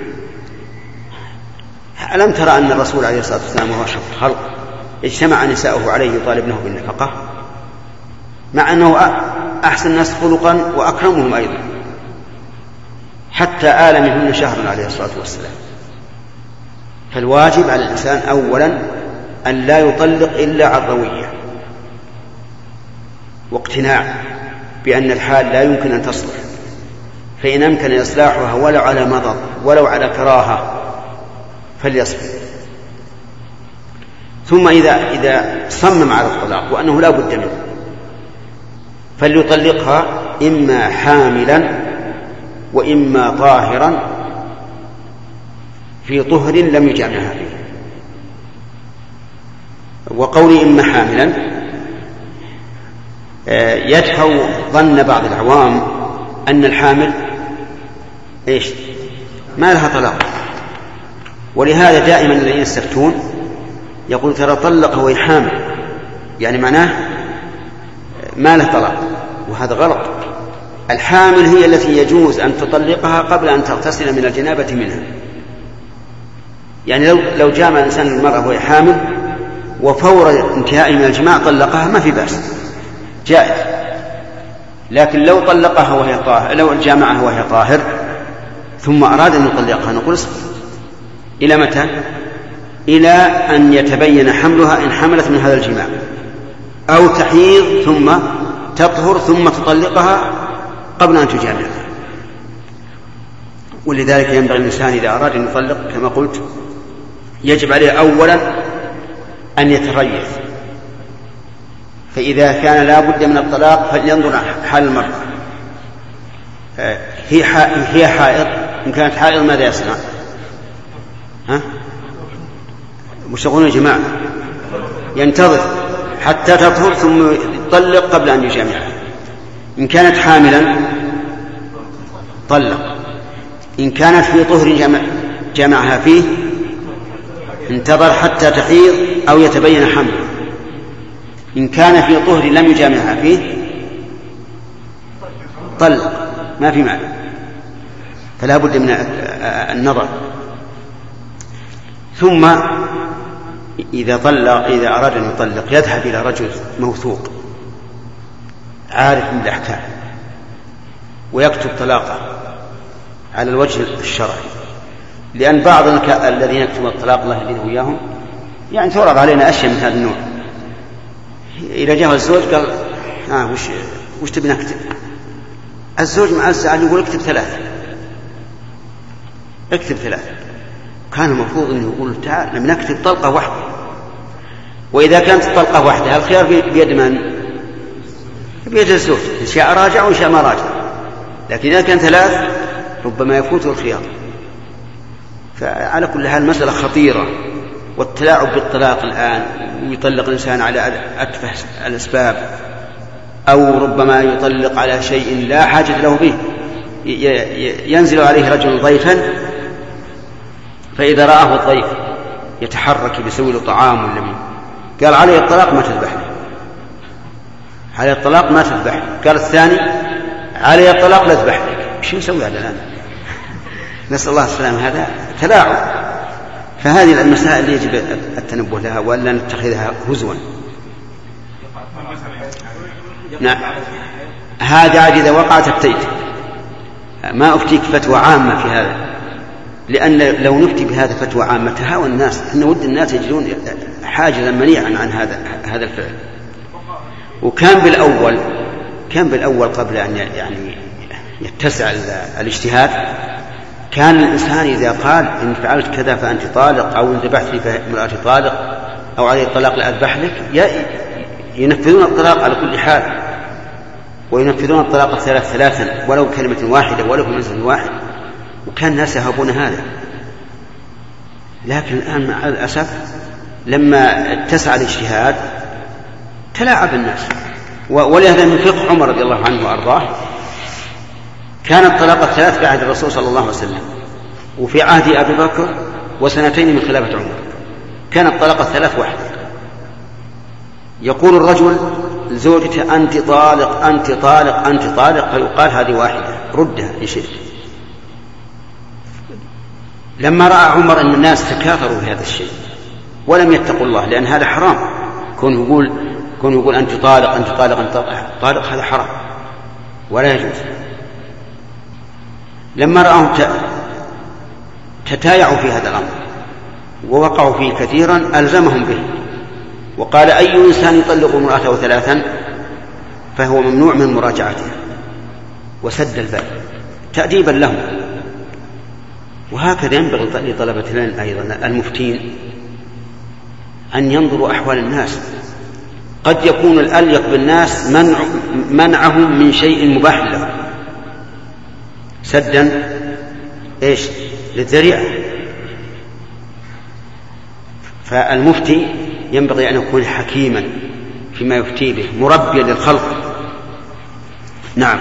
ألم ترى أن الرسول عليه الصلاة والسلام وهو أشرف الخلق اجتمع نساؤه عليه يطالبنه بالنفقة، مع أنه أحسن الناس خلقا وأكرمهم أيضا، حتى آل منهن شهرا عليه الصلاة والسلام. فالواجب على الإنسان أولا أن لا يطلق إلا عن روية واقتناع بأن الحال لا يمكن أن تصلح، فإن أمكن إصلاحها ولو على مضض ولو على كراهة فليصبر. ثم إذا صمم على الطلاق وأنه لا بد منه فليطلقها إما حاملا وإما طاهرا في طهر لم يجامعها فيه. وقولي إما حاملا يدفع ظن بعض العوام أن الحامل ما لها طلاق، ولهذا دائما الذين يستفتون يقول ترى طلق وهي حامل، يعني معناه ما له طلاق، وهذا غلط. الحامل هي التي يجوز أن تطلقها قبل أن تغتسل من الجنابة منها، يعني لو جامع الإنسان المرأة وهي حامل وفور انتهاء من الجماع طلقها ما في بأس، جائز. لكن لو طلقها وهي طاهر، لو جامعها وهي طاهر ثم أراد أن يطلقها نقول اصبر إلى متى؟ إلى أن يتبين حملها إن حملت من هذا الجماع، أو تحيض ثم تطهر ثم تطلقها قبل أن تجامعها. ولذلك ينبغي الإنسان إذا أراد أن يطلق كما قلت يجب عليه أولا أن يتريث، فإذا كان لا بد من الطلاق فلينظر حال المرأة، هي حائض، إن كانت حائض ماذا يصنع؟ مش يقولون يا جماعة ينتظر حتى تطهر ثم يطلق قبل أن يجامعها. إن كانت حاملا طلق. إن كانت في طهر جمعها فيه انتظر حتى تحيض أو يتبين حمله. إن كان في طهر لم يجامعها فيه طلق، ما في معنى، فلا بد من النظر. ثم إذا أراد أن يطلق يذهب إلى رجل موثوق عارف من الأحكام ويكتب طلاقه على الوجه الشرعي، لأن بعض الذين يكتبون الطلاق الله يهدينا وإياهم يعني تعرض علينا أشياء من هذا النوع. إذا جاء الزوج قال وش تبي نكتب؟ الزوج مع الزعل يقول اكتب 3. كان المفروض أنه يقول تعال نكتب طلقة واحدة. وإذا كانت الطلقة واحدة الخيار بيد من؟ بيد الزوج، إن شاء راجع وإن شاء ما راجع. لكن إذا كان 3 ربما يفوته الخيار. فعلى كل حال مسألة خطيرة، والتلاعب بالطلاق الآن ويطلق الإنسان على أتفه الأسباب، أو ربما يطلق على شيء لا حاجة له به. ينزل عليه رجل ضيفا فإذا رآه الضيف يتحرك بيسوي له طعام ولا مين، قال عليه الطلاق ما تذبحني، عليه الطلاق ما تذبحني. قال الثاني عليه الطلاق لا تذبحني. ايش نسوي هذا الآن؟ نسأل الله السلامة. هذا تلاعب. فهذه المسائل اللي يجب التنبه لها ولا نتخذها هزوا. نعم، هذا عاد إذا وقعت أفتيت، ما أفتيك فتوى عامة في هذا، لأن لو نفتي بهذا فتوى عامة تهاوى الناس. إن ود الناس يجدون حاجزا منيعا عن هذا الفعل. وكان بالأول قبل أن يعني يتسع الاجتهاد، كان الإنسان إذا قال إن فعلت كذا فأنت طالق، أو إن ذبحت لي فامرأتي طالق، أو عليه الطلاق لا أذبح لك، ينفذون الطلاق على كل حال، وينفذون الطلاق 3 ولو بكلمة واحدة ولو بمنزل واحد. وكان الناس يهابون هذا. لكن الآن مع الأسف لما اتسع الاجتهاد تلاعب الناس. ولهذا من فقه عمر رضي الله عنه وأرضاه كان الطلاق 3 في عهد الرسول صلى الله عليه وسلم، وفي عهد أبي بكر وسنتين من خلافة عمر كان الطلاق 3 واحدة. يقول الرجل لزوجته أنت طالق أنت طالق أنت طالق، فيقال هذه واحدة ردها إن شئت. لما رأى عمر أن الناس تكاثروا في هذا الشيء ولم يتقوا الله، لأن هذا حرام، كون يقول أنت طالق أنت طالق أنت طالق، هذا حرام ولا يجوز. لما رأهم تتايعوا في هذا الأمر ووقعوا فيه كثيرا ألزمهم به، وقال أي إنسان يطلق امرأته 3 فهو ممنوع من مراجعتها، وسد الباب تأديبا لهم. وهكذا ينبغي لطلبة العلم أيضا المفتين أن ينظروا أحوال الناس. قد يكون الأليق بالناس منعهم من شيء مباح له سدا للذريعة. فالمفتي ينبغي أن يكون حكيما فيما يفتي به، مربيا للخلق. نعم.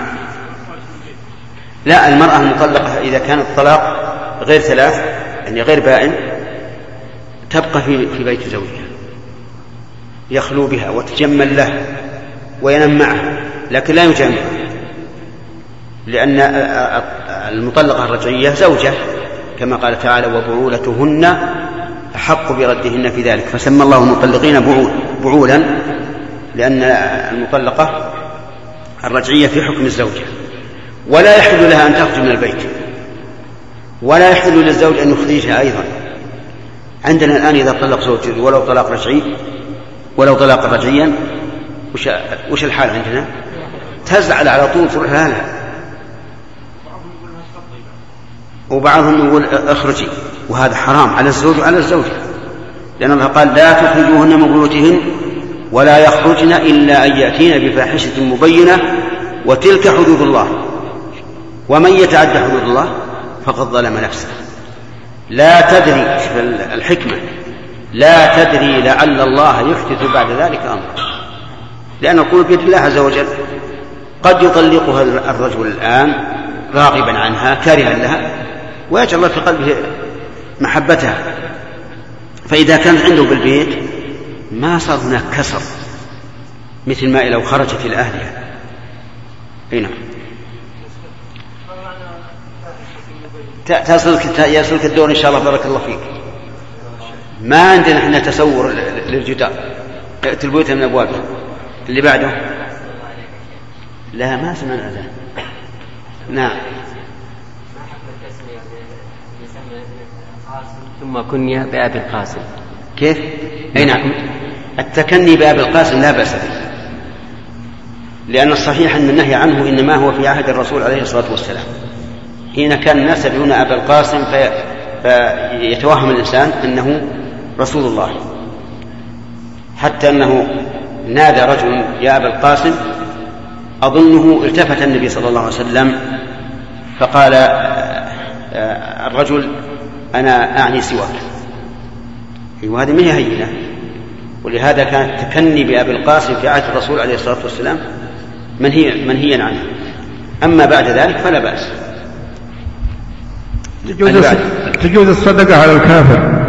لا، المرأة المطلقة إذا كان الطلاق غير 3 يعني غير بائن تبقى في بيت زوجها، يخلو بها وتجمل له وينام معها، لكن لا يجامعها، لأن المطلقة الرجعية زوجة كما قال تعالى وبعولتهن أحق بردهن في ذلك، فسمى الله المطلقين بعولا، لأن المطلقة الرجعية في حكم الزوجة. ولا يحل لها أن تخرج من البيت، ولا يحل للزوج أن يخرجها أيضا. عندنا الآن إذا طلق زوج ولو طلاق رجعي ولو طلاق رجعيا وش الحال عندنا؟ تزعل على طول تروح لها، وبعضهم يقول اخرجي، وهذا حرام على الزوج وعلى الزوجة، لأن الله قال لا تخرجوهن من بيوتهن ولا يخرجن إلا أن يأتين بفاحشة مبينة وتلك حدود الله ومن يتعد حدود الله فقد ظلم نفسه. لا تدري الحكمة، لا تدري لعل الله يحدث بعد ذلك أمر، لأن القلوب بيد الله عز وجل. قد يطلقها الرجل الآن راغبا عنها كارها لها، ويجعل الله في قلبه محبتها. فإذا كانت عنده بالبيت ما صار هناك كسر مثل ما لو خرجت إلى أهلها. هنا يصلك الدور إن شاء الله. بارك الله فيك. ما عندنا احنا تصور للجدار، ائت البيوت من أبوابها. اللي بعده لا ما سمعنا ذا. نعم. ثم كني بأبي القاسم. كيف؟ أي نعم. التكني بأبي القاسم لا بأس به، لأن الصحيح أن النهي عنه إنما هو في عهد الرسول عليه الصلاة والسلام، حين كان الناس يدعون أبا القاسم فيتوهم الإنسان أنه رسول الله، حتى أنه نادى رجل يا أبا القاسم، أظنه التفت النبي صلى الله عليه وسلم فقال الرجل أنا أعني سواك. وهذه ما هي هينة، ولهذا كان التكني بأبي القاسم في عهد الرسول عليه الصلاة والسلام منهيا عنه. أما بعد ذلك فلا بأس. تجوز الصدقة على الكافر.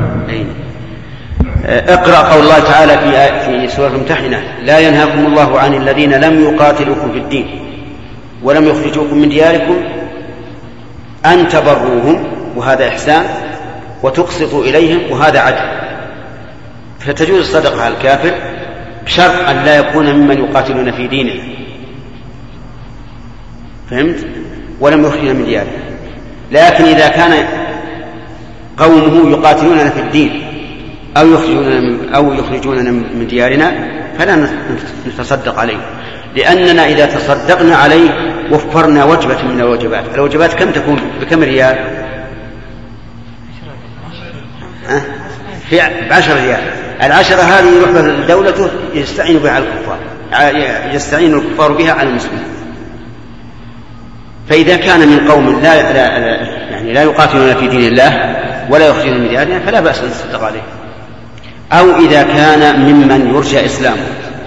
اقرأ قول الله تعالى في سورة الممتحنة: لا ينهاكم الله عن الذين لم يقاتلوكم في الدين ولم يخرجوكم من دياركم أن تبروهم، وهذا إحسان، وتقسطوا إليهم، وهذا عدل. فتجوز الصدقة على الكافر بشرط أن لا يكون ممن يقاتلون في ديننا، فهمت؟ ولم يخرجنا من ديارنا. لكن إذا كان قومه يقاتلوننا في الدين أو يخرجوننا من ديارنا فلا نتصدق عليه، لأننا إذا تصدقنا عليه وفرنا وجبة من الوجبات. الوجبات كم تكون؟ بكم ريال؟ في 10 ريال. 10 هذه يروح الدولة يستعين بها الكفار، يستعين الكفار بها على المسلمين. فإذا كان من قوم لا يقاتلون في دين الله ولا يخرجون من ديارنا فلا بأس أن نصدق عليه. أو إذا كان ممن يرجى إسلامه،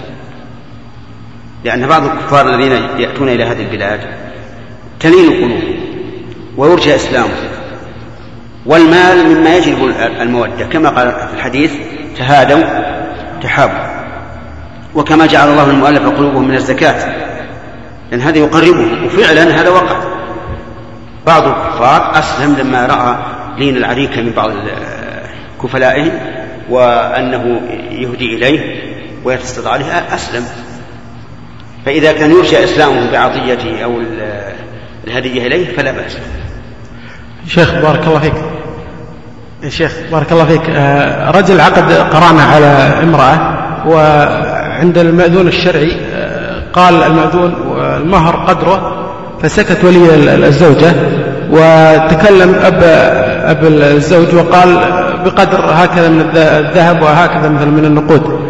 لأن بعض الكفار الذين يأتون إلى هذه البلاد تلين القلوب ويرجى إسلامه، والمال مما يجلب المودة، كما قال في الحديث: تهادوا تحابوا. وكما جعل الله المؤلف قلوبهم من الزكاة، لأن هذا يقربهم، وفعلا هذا وقع. بعض الكفار أسلم لما رأى لين العريكة من بعض كفلائهم وأنه يهدي إليه ويتصدق عليه أسلم. فإذا كان يرجى إسلامه بعطيته أو الهدية إليه فلا بأس. شيخ بارك الله فيك. شيخ بارك الله فيك، رجل عقد قرانة على امرأة، وعند المأذون الشرعي قال المأذون المهر قدره، فسكت ولي الزوجة وتكلم أب الزوج وقال بقدر هكذا من الذهب وهكذا مثلا من النقود.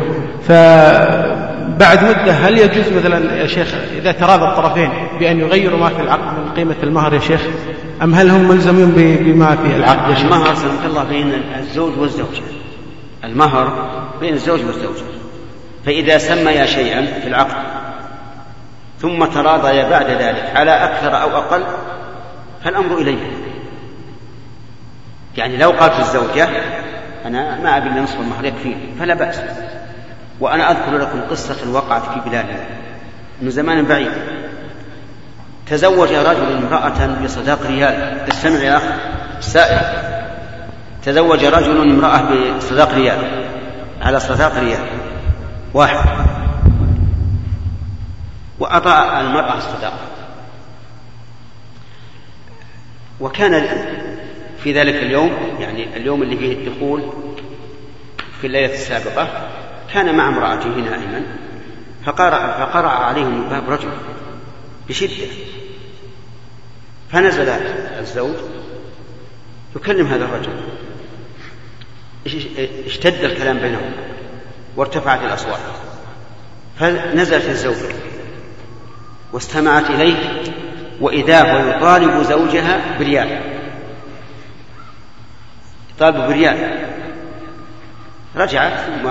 فبعد مدة هل يجوز مثلا يا شيخ إذا تراضى الطرفين بأن يغيروا ما في العقد من قيمة المهر يا شيخ، أم هل هم ملزمين بما في العقد يا شيخ؟ المهر سنة الله بين الزوج والزوجة، المهر بين الزوج والزوجة. فإذا سميا شيئا في العقد ثم تراضيا بعد ذلك على أكثر أو أقل فالأمر إليه. يعني لو قالت الزوجة أنا ما أبي إلا نصف المهر يكفيني فلا بأس. وأنا أذكر لكم قصة وقعت في بلادنا من زمان بعيد. تزوج رجل امرأة بصداق ريال. استمع يا أخي السائل. تزوج رجل امرأة بصداق ريال، على صداق ريال واحد، وأعطى المرأة الصداق. وكان في ذلك اليوم، يعني اليوم اللي فيه الدخول في الليلة السابقة، كان مع امرأته نائما، فقرأ عليهم الباب رجل بشدة، فنزل الزوج يكلم هذا الرجل. اشتد الكلام بينهم وارتفعت الأصوات، فنزلت الزوجة واستمعت إليه، وإذا هو يطالب زوجها بريال، يطالب بريال. رجعت ثم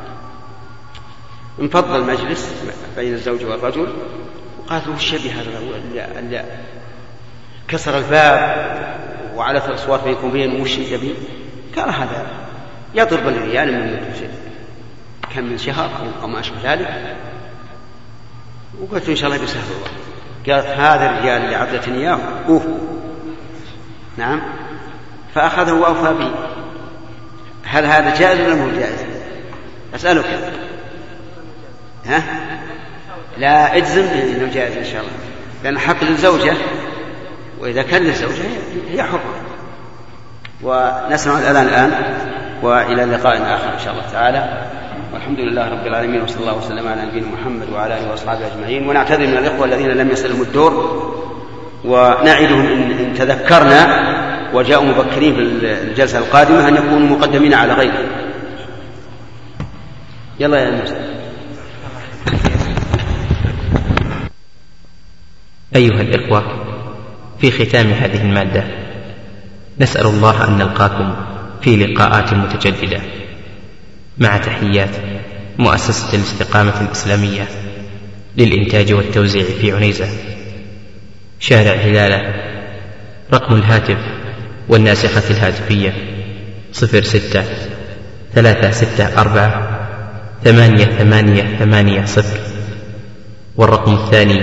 انفض المجلس بين الزوج والرجل، وقالت له: وش يبي هذا كسر الباب وعلت الأصوات بينكم بين وش يبي، قال هذا يضرب الرجال من كم من شهر أو ما أشبه ذلك. وقلت إن شاء الله بسهل الله. قالت هذا الرجال اللي عطتني إياه أوفوا. نعم، فأخذه وأوفى به. هل هذا جائز ولا مو جائز؟ أسألك. ها؟ لا اجزم إنه جائز إن شاء الله، لأن حق للزوجة، وإذا كان للزوجة هي حرة. ونسمع الأذان الآن، وإلى لقاء آخر إن شاء الله تعالى. والحمد لله رب العالمين، وصلى الله وسلم على نبينا محمد وعلى آله وأصحابه أجمعين. ونعتذر من الإخوة الذين لم يسلموا الدور، ونعدهم إن تذكرنا وجاءوا مبكرين في الجلسة القادمة أن يكونوا مقدمين على غيره. يلا يا المسلم. أيها الإخوة، في ختام هذه المادة نسأل الله أن نلقاكم في لقاءات متجددة، مع تحيات مؤسسة الاستقامة الإسلامية للإنتاج والتوزيع في عنيزة، شارع هلالة. رقم الهاتف والناسخة الهاتفية 06-364-8880، والرقم الثاني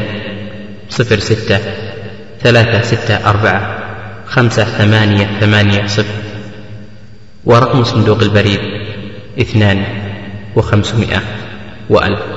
06-364-5880، ورقم صندوق البريد 2 و500 و1000.